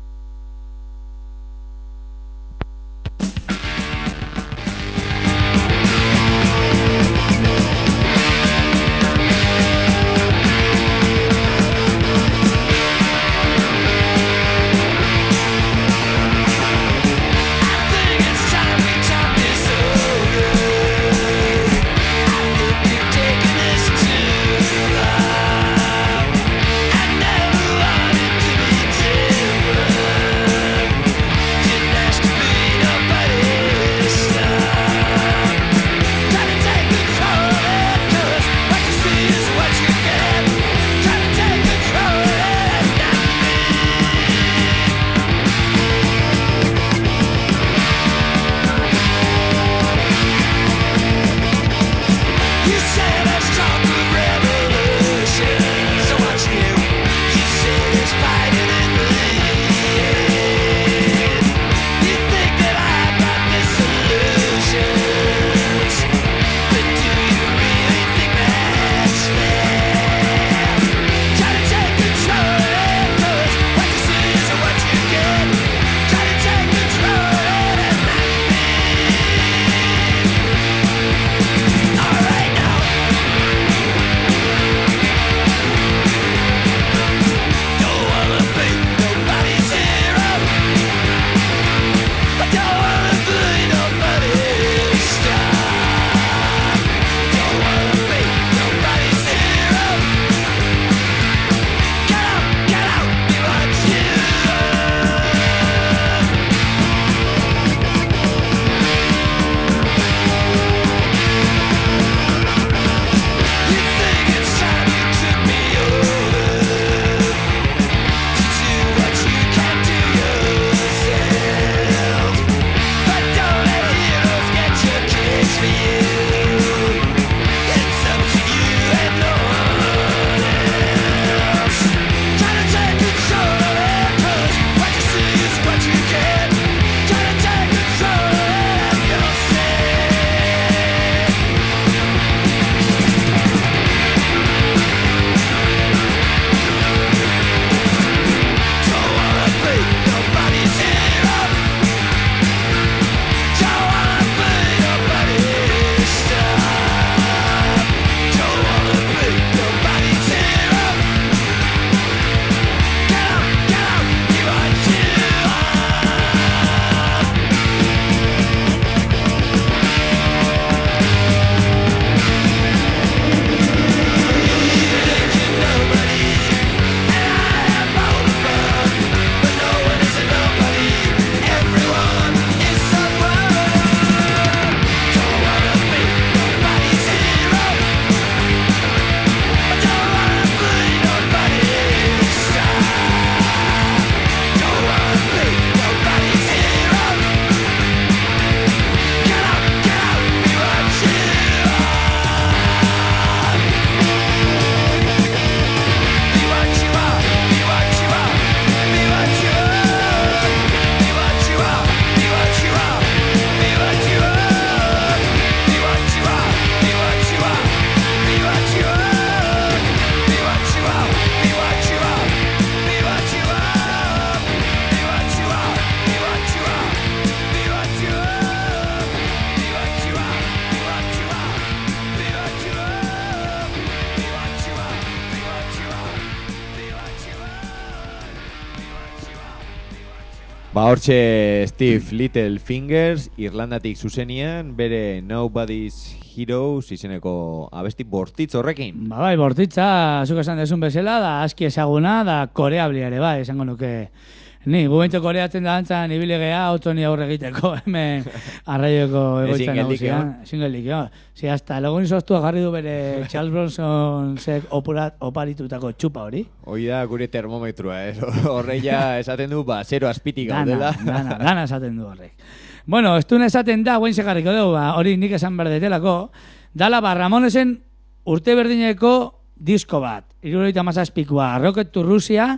Ba, hortxe Steve Littlefingers, Irlandatik zuzenian, bere Nobody's Heroes izeneko abesti bortitz horrekin. Ba, bai, bortitza, zuk esan desun bezala, da aski ezaguna, da koreablia ere, bai, esango nuke. Ni, gubentu koreatzen da antzan ibilegea, autoni aurre egiteko, hemen arraioko egoitza nagusia. Singelik, jo. Si, hasta logun izoztu agarri du bere Charles Bronson zek oparitutako txupa hori. Hoi da gure termometrua, horreia esaten du, ba, zero azpitik gaudela. Dana esaten du horrek. Bueno, ez duen esaten da, guen segarriko dugu, ba, hori nik esan berdetelako, dala, ba, Ramonesen urte berdineko disko bat, 77koa, Rocket to Russia,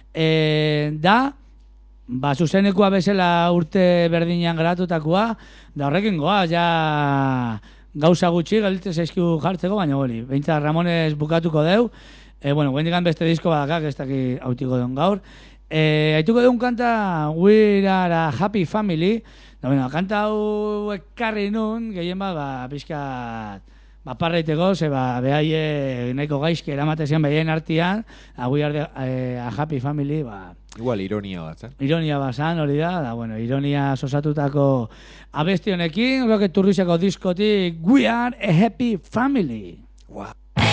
Da, zuzenekoa bezala urte berdinean garatutakoa, da horrekin goa, ja gauza gutxi galitzen zaizkigu jartzeko, baina hori, behintzat Ramones bukatuko deu, guendikan beste disko badakak, ez daki hautiko duen gaur. Haituko duen kanta We Are a Happy Family, da kanta hau ekarri nun, gehien bat, pixkat, parreiteko, ze behaie nahiko gaizki eramatezian behaien artian, We Are a Happy Family, igual ironia bat, Ironia bat zan, hori da, ironia sosatutako abesti honekin, Rocket Turriseko diskotik We Are a Happy Family. Wow.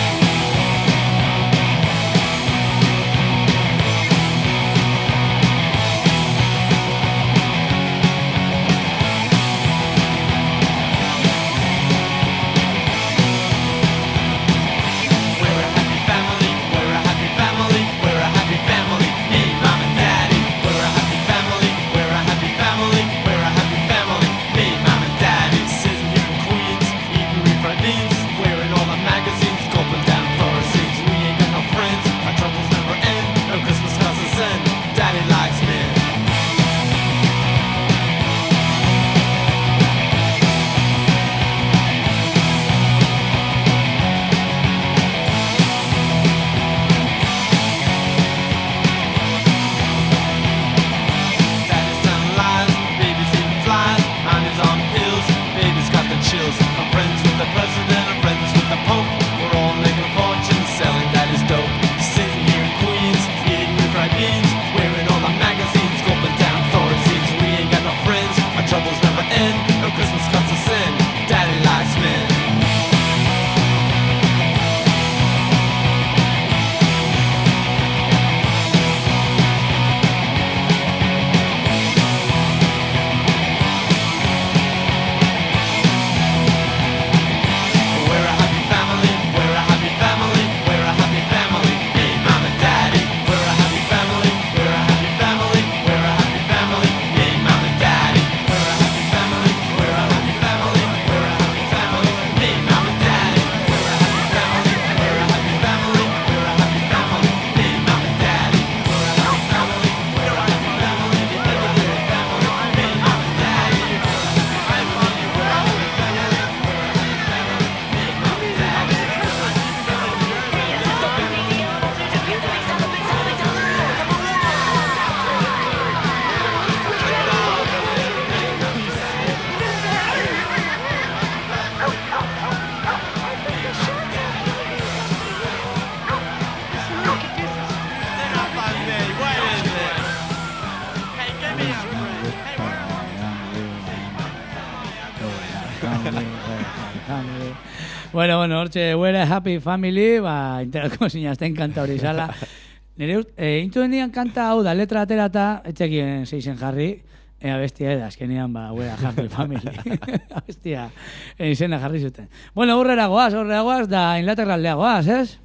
Bueno, hortxe, We're a Happy Family, interako zinazten kanta hori zala. Nire intuen dian kanta hau da, letra aterata, etxekien zeizen jarri, abestia eda, azkenian, We're a Happy Family. Abestia, izena jarri zuten. Bueno, horrera goaz, da Inglaterra goaz, ez?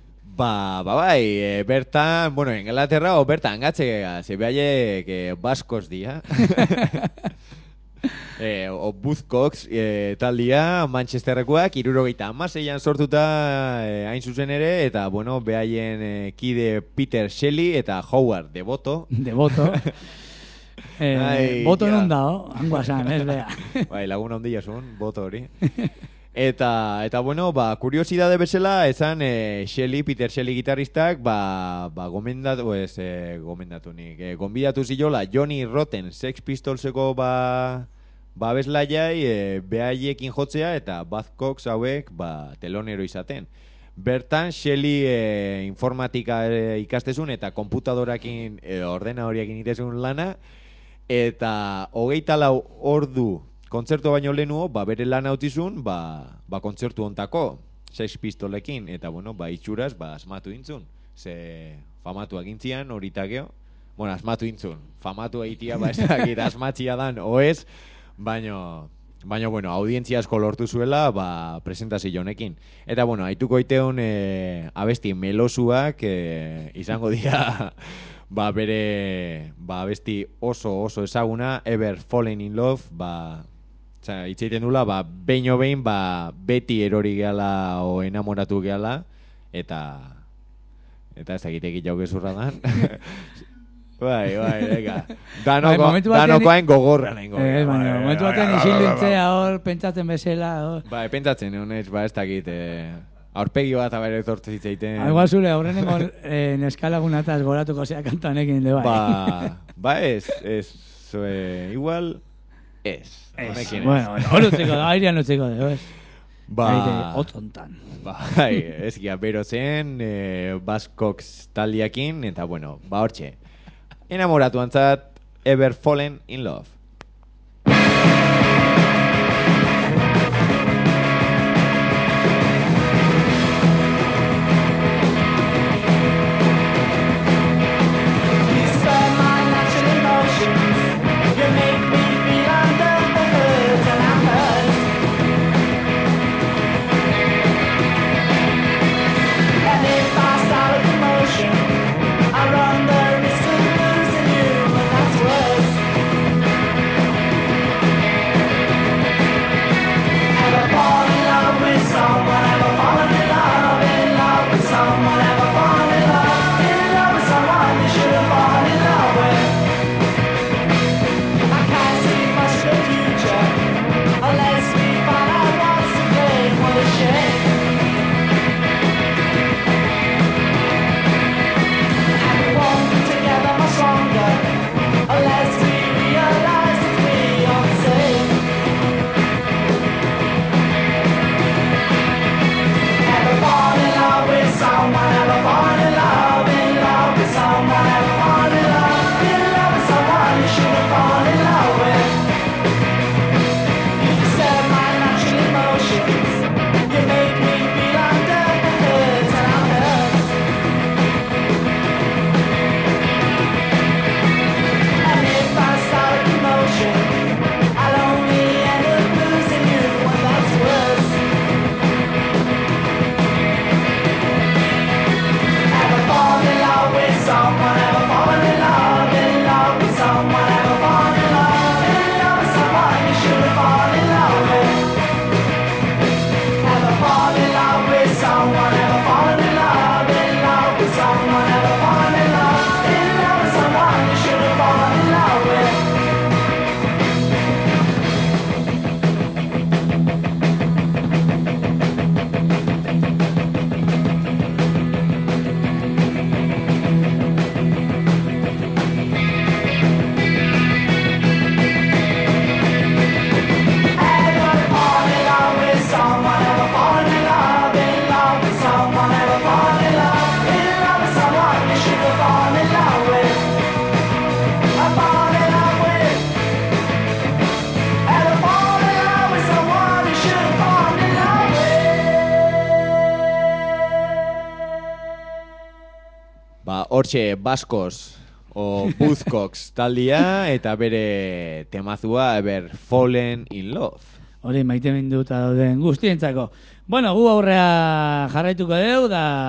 Bai, bertan, Inglaterra o bertan gatzega, ze behaie baskos dia. O Buzzcocks taldia Manchesterrekoak 76an sortuta hain zuzen ere, eta behaien kide Peter Shelley eta Howard Devoto. Boto non dao, hangoazan, ez beha. Bai, lagun handia zuen, boto hori. Eta kuriosidade bezala, esan Peter Shelley gitarristak, gonbidatu zilola Johnny Rotten Sex Pistolseko abeslaiai behaiekin jotzea eta Buzzcocks hauek telonero izaten. Bertan Shelley informatika ikastezun eta konputadorakin ordenadoriakin itezun lana, eta 24 ordu kontzertu baino lehenuo, bere lan hautizun, kontzertu ontako, Sex Pistolekin, eta, itxuraz, asmatu intzun. Ze famatu agintzian, horita geho. Asmatu intzun. Famatu egitia, ez dakit, asmatxia dan, oez, baino, audientzia asko lortu zuela, presentazio honekin. Eta, haituko iteun abesti melosuak, izango dira, bere, abesti oso ezaguna, Ever Fallen in Love, itxeiten dula, behin behin, beti erori gehala o enamoratu gehala, eta ez dakitekit jauke zurra dan. Bai, venga. Danokoain gogorra nengo. Baina, momentu batean isiluntzea hor, pentsatzen bezala. Bai, pentsatzen, honez, ez dakit, aurpegi bat abere zortze zitzeiten. Igual zure, aurrenengo neskalagunataz goratuko zea kantanekin, de bai. Igual, ez. Bueno, hor utziko da, airean utziko da, ez? Aire, otontan. Bai, ez gira, bero zen, Buzzcocks taldiakin, eta bueno, hortxe. Enamoratu antzat, Ever Fallen in Love. Hortxe, Buzzcocks o Buzzcocks taldia eta bere temazua Ever Fallen in Love. Hori maite minduta dauden guztientzako. Bueno, gu aurrea jarraituko deu,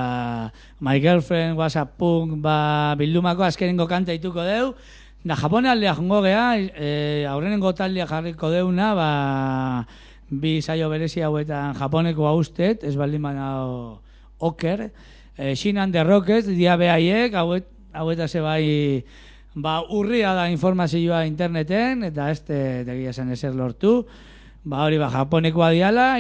da My Girlfriend was a Punk bildumako azkenengo kanta ituko deu. Da Japone aldea jongo gea, aurrenengo taldea jarriko deuna, bi saio berezi hauetan Japoneko haustet, ez baldin banao oker. Shin and the Rockets, dia behaiek, haueta ze bai urria da informazioa interneten, eta ez tegia zen ezer lortu. Hori Japonekoa diala,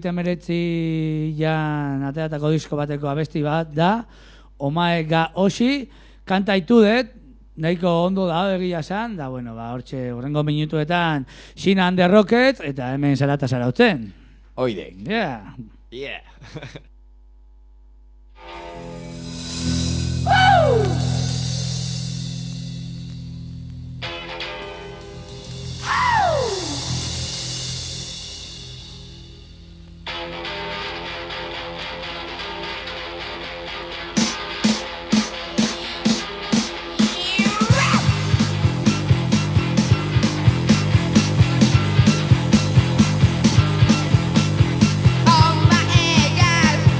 79 jan ateratako disko bateko abesti bat da, Omae ga Oshi, kanta itu dut, nahiko ondo da egia zen, da hortxe horrengo minutuetan Shin and the Rockets, eta hemen zarata zarautzen. Oidek. Yeah. Woo! Oh my God.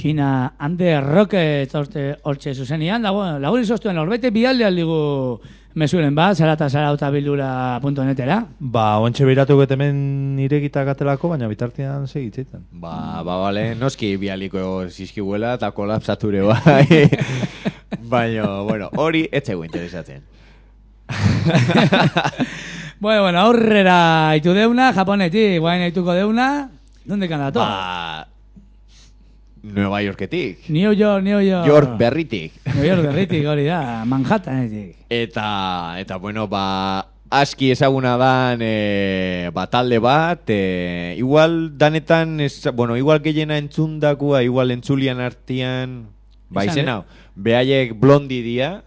China Ande Rocket hortxe zuzenian, da, bueno, lagun izostuen horbete bidalde aldigu mesuren bat, zarata.bildura.netera. Ontxe beiratu hemen irekitak atelako, baina bitartean segitzeitan. Bale, noski bialiko zizkiguela eta kolapsature bai. Baina, bueno, hori etzego interesatzen. Bueno, aurrera itu deuna, Japonetik, guain aituko deuna, donde kan dator? Nueva Yorketik. New York. York berritik. New York berritik hori da, Manhattanetik. Eta bueno, aski ezaguna dan talde bat, igual danetan, igual gehiena entzundakua, igual entzulian artian, izen hau, behaiek Blondi dia,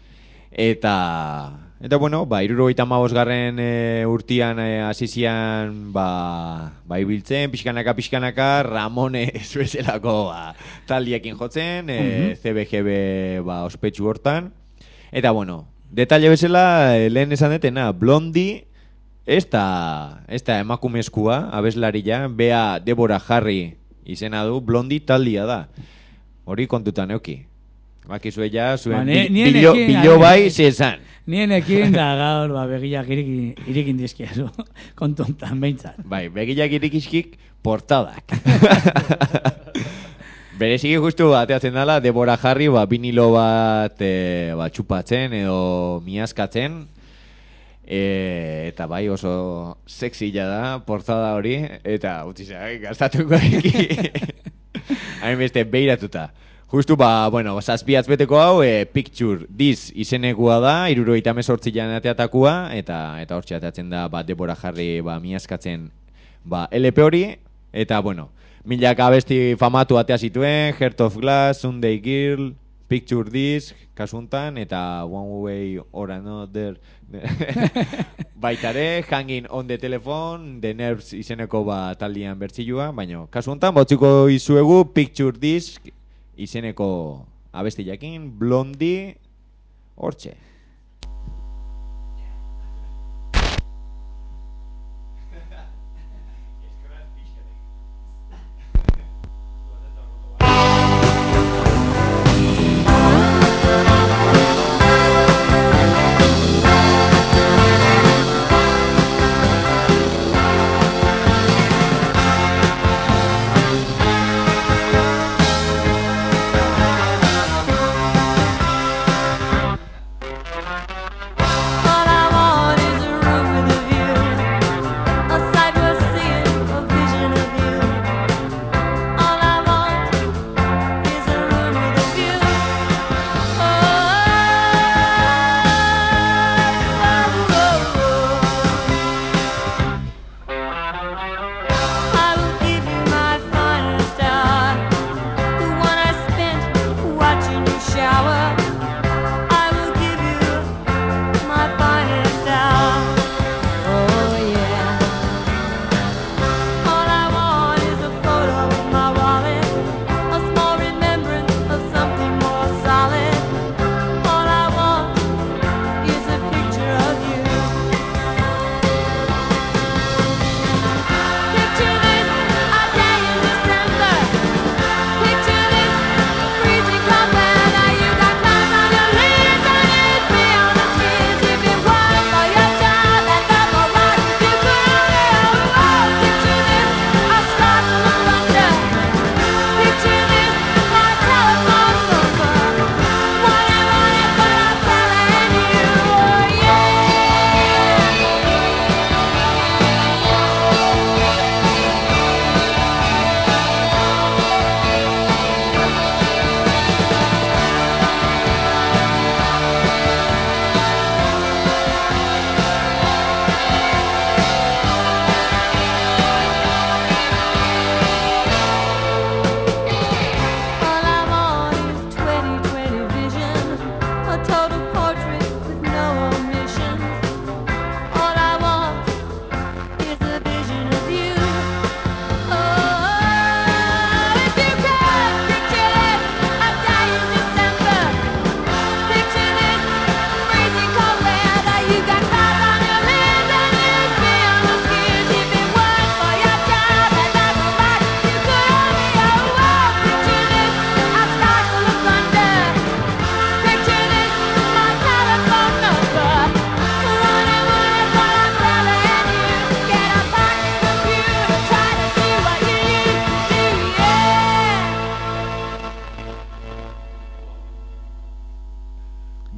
eta bueno, 75. Urtian hasizian ibiltzen, pixkanaka Ramones bezalako taldiekin jotzen, CBGB ospetsu hortan. Eta bueno, detalle bezala lehen esan detena, Blondi ez da emakumezkoa, abeslaria, bea Deborah Harry izena du, Blondi taldia da. Hori kontutan euki. Bakizue ja, zuen bilo bai zezan. Nienekin da gaur begiak irikin dizkiazu, kontuntan behintzat. Bai, begiak irikizkik portadak. Bereziki justu ateatzen dala, Deborah Harry vinilo bat txupatzen edo miazkatzen. Eta bai oso sexilla da portada hori, eta utzizak gastatuko eki. Hain beste beiratuta. Justu, zazpiatz beteko hau, Picture This izenekua da, 78an ateatakua, eta hortxe ateatzen da, Deborah Harry miazkatzen LP hori, eta, milak abesti famatu atea zituen, Heart of Glass, Sunday Girl, Picture This, kasuntan, eta One Way or Another, baitare, Hanging on the Telephone, The Nerves izeneko taldian bertzilua, baina kasuntan, botzuko izuegu, Picture This, izeneko abesti jakin, Blondi, hortxe.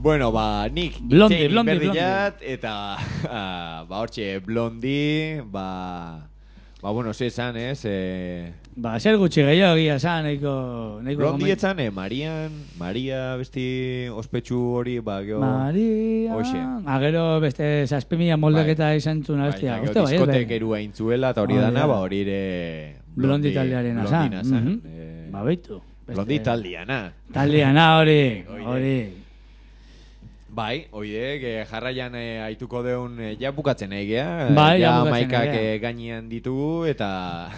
Bueno, nik Blondi, eta hortxe, Blondi, bueno, ze esan, ez? Zer gutxi gehiago egia esan, nahiko Blondi etzan, Maria besti ospetsu hori, geho... Maria... Hoxe. Gero beste 6.000 moldeketa izan zuna bestia. Gero diskotek erua intzuela, eta hori dana, hori ere... Blondi taldearen azan. Baitu. Blondi taldeana. Taldeana hori. Bai, oide, jarraian aituko deun ja bukatzen egea. Bai, ja maikak gainean ditugu, eta...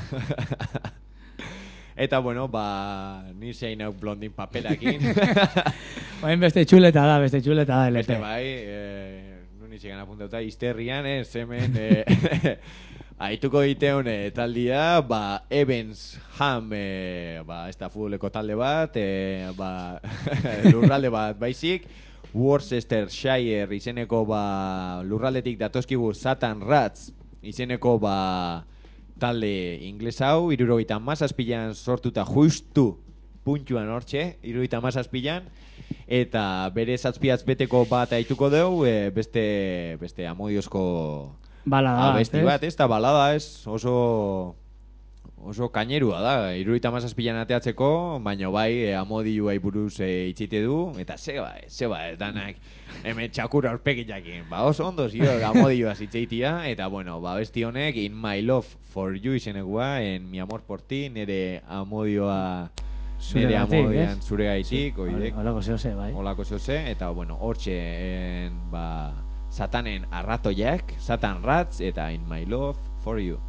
Eta, bueno, ni zein hau Blondin paperakin. Bain beste txuleta da, LP. Beste bai, nun izegan apuntauta, Izterrian, hemen... Aituko diteun taldia, Evans Ham, ez da futboleko talde bat, lurralde bat baizik, Worcestershire izeneko lurraldetik datozkigu Satan Rats izeneko talde ingles hau, 77an sortuta justu puntuan hortxe, 77an, eta bere zazpiaz beteko bat aituko dugu, beste amodiozko balada abesti bat, ez da balada, ez oso kainerua da, 77an ateatzeko, baina bai amodioai buruz itxite du, eta zeba, danak hemen txakur aurpegiakin, oso ondo zio amodioa zitzeitia, eta bueno, besti honek In My Love For You izenegua, en Mi Amor Por Ti, nire amodioa nire amodian zure gaitik, oidek. Olako zehose, bai. Olako zehose, eta bueno, hortxe, Satanen arratoiak, Satan Rats, eta In My Love For You.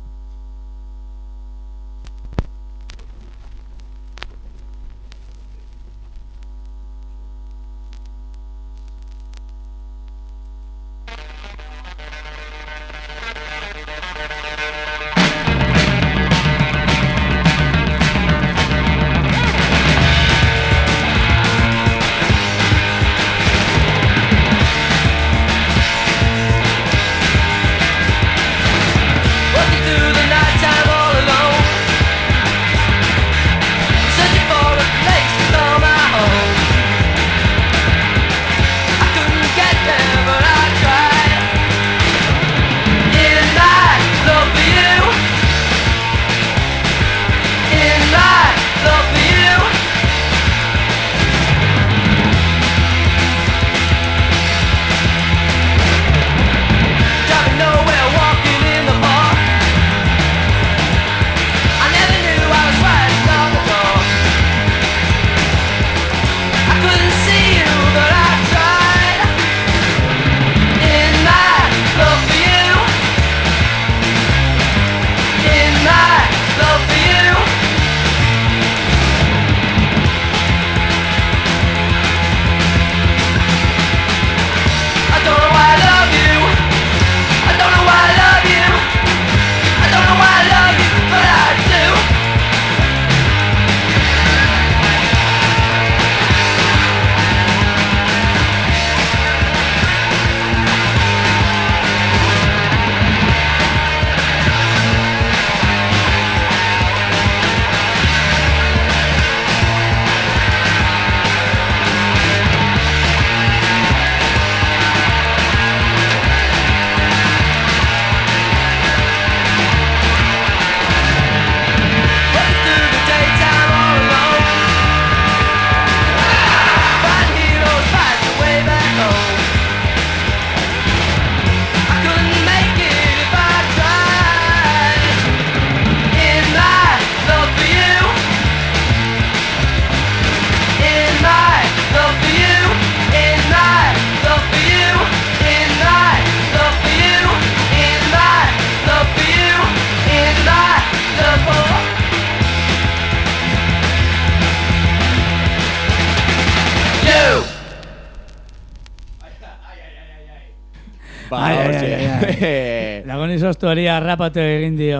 Lagun izoztu hori arrapatu egin dio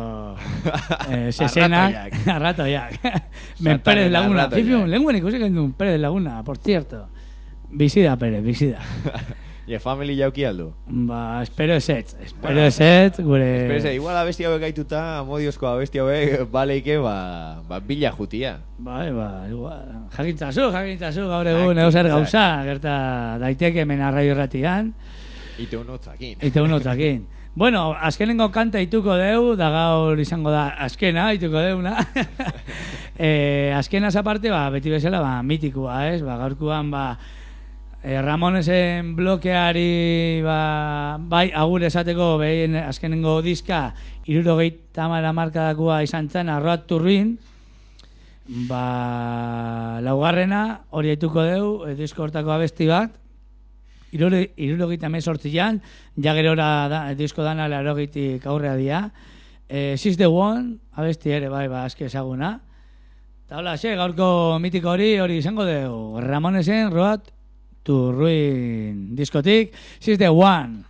sesenak. Arratoiak. Men Pérez Laguna. Lenguen ikusi gendun Pérez Laguna, por cierto. Bizida, Pérez, bizida. Family jauki aldu? Ba, espero eset, gure... Espero eset, igual abesti hauek gaituta, modiozko abesti hauek, baleike, bila jutia. Bai, igual. Jakintzazu, gaur egun euser gauza, gerta daiteke hemen arraio irratian. Ite unotzakin. Bueno, azkenengo kanta ituko deu, da gaur izango da azkena ituko deuna. Azkenaz aparte, beti bezala, mitikua, ez? Gaurkuan, Ramonesen blokeari bai agur esateko behien azkenengo diska 70 markadakua izan zen Arroat Turbin laugarrena hori aituko deu disko hortako abesti bat 78an ja gerora disko dana 80tik aurrea dia She's the One abesti ere bai aski ezaguna eta hola gaurko mitiko hori izango deu Ramonesen Road to Ruin diskotik, She's the One.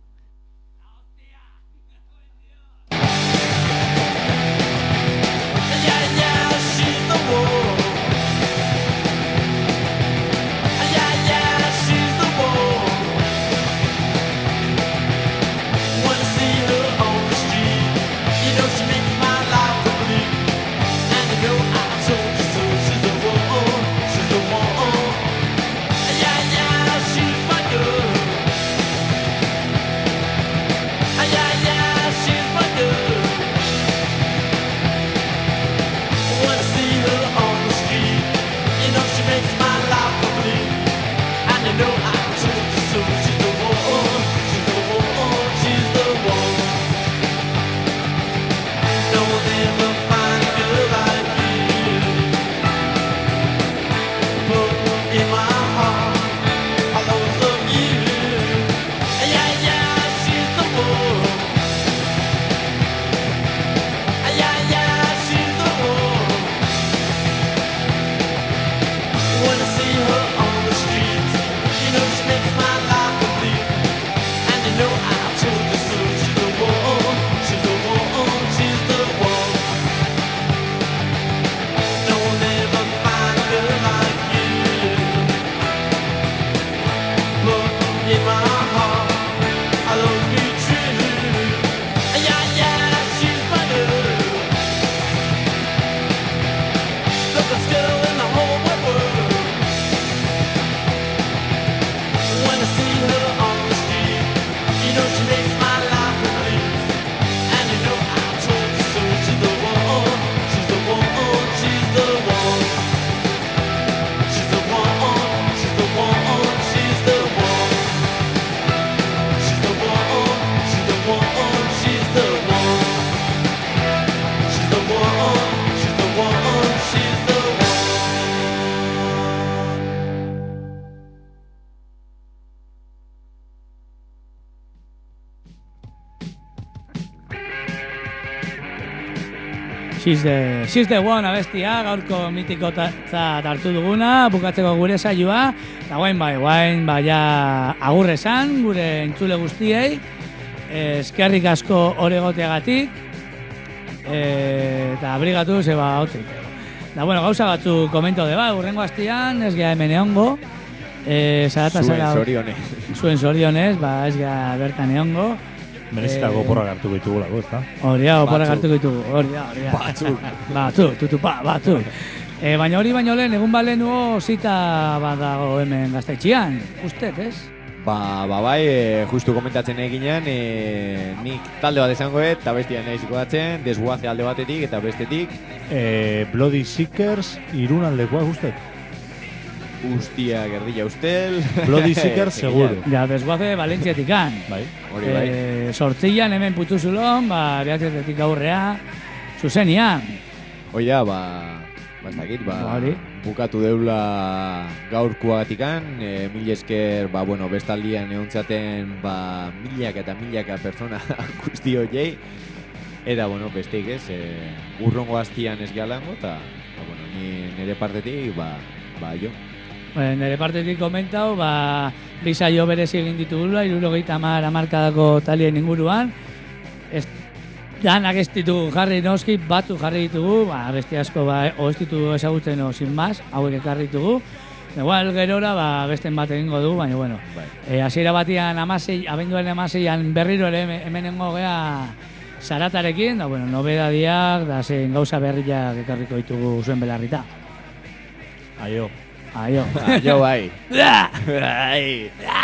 She's the One abestia, gaurko mitikotzat hartu duguna, bukatzeko gure saioa, eta guain ja agur esan, gure entzule guztiei, eskerrik asko oregoteagatik, eta abrigatu zeba hotzik. Da bueno, gauza batzu komento de urrengo astian, ez gea hemen eongo, zuen zorionez, ez gea bertan eongo, Merezitako oporrak hartuko ditugulako, ezta? Hori, oporrak hartuko ditugu, hori. Batzuk. Baina hori baino lehen, egun balenuo zita badago hemen Gaztetxean, ustet, ez? Bai, justu komentatzen eginean, nik talde bat esango eta bestia nahiziko datzen, desguaze alde batetik eta bestetik. Bloody Seekers, Irun aldekoa, ustet? Ustia, gerdilla ustel. Bloody Seekers, seguro. Ja, desguaze Valentziatikan. Bai. Hori bai. Sortzian hemen putuzulon, behatzetetik aurrea, zuzenian. Hoi da, bukatu deula gaurkoagatikan, mil esker, bestaldian egontzaten, milaka eta milaka persona guzti hoiei, eta, bestik ez, urrongo aztian ez gehalango, eta, nire partetik, jo. Nire partetik komentau, bisaio berezi egin ditugula, 70 markadako talien inguruan. Danak ez ditugu jarri noski, batu jarri ditugu, beste asko ez ditugu ezagutzen sin más, hauek ekarri ditugu. Igual gerora, besten bat egingo du, baina bueno. Hasiera batian abenduaren 16an berriro ere hemenengo gea zaratarekin, da bueno, nobedadiak, da zein gauza berriak ekarriko ditugu zuen belarrita. Aio. Aio. Aio bai. Bai.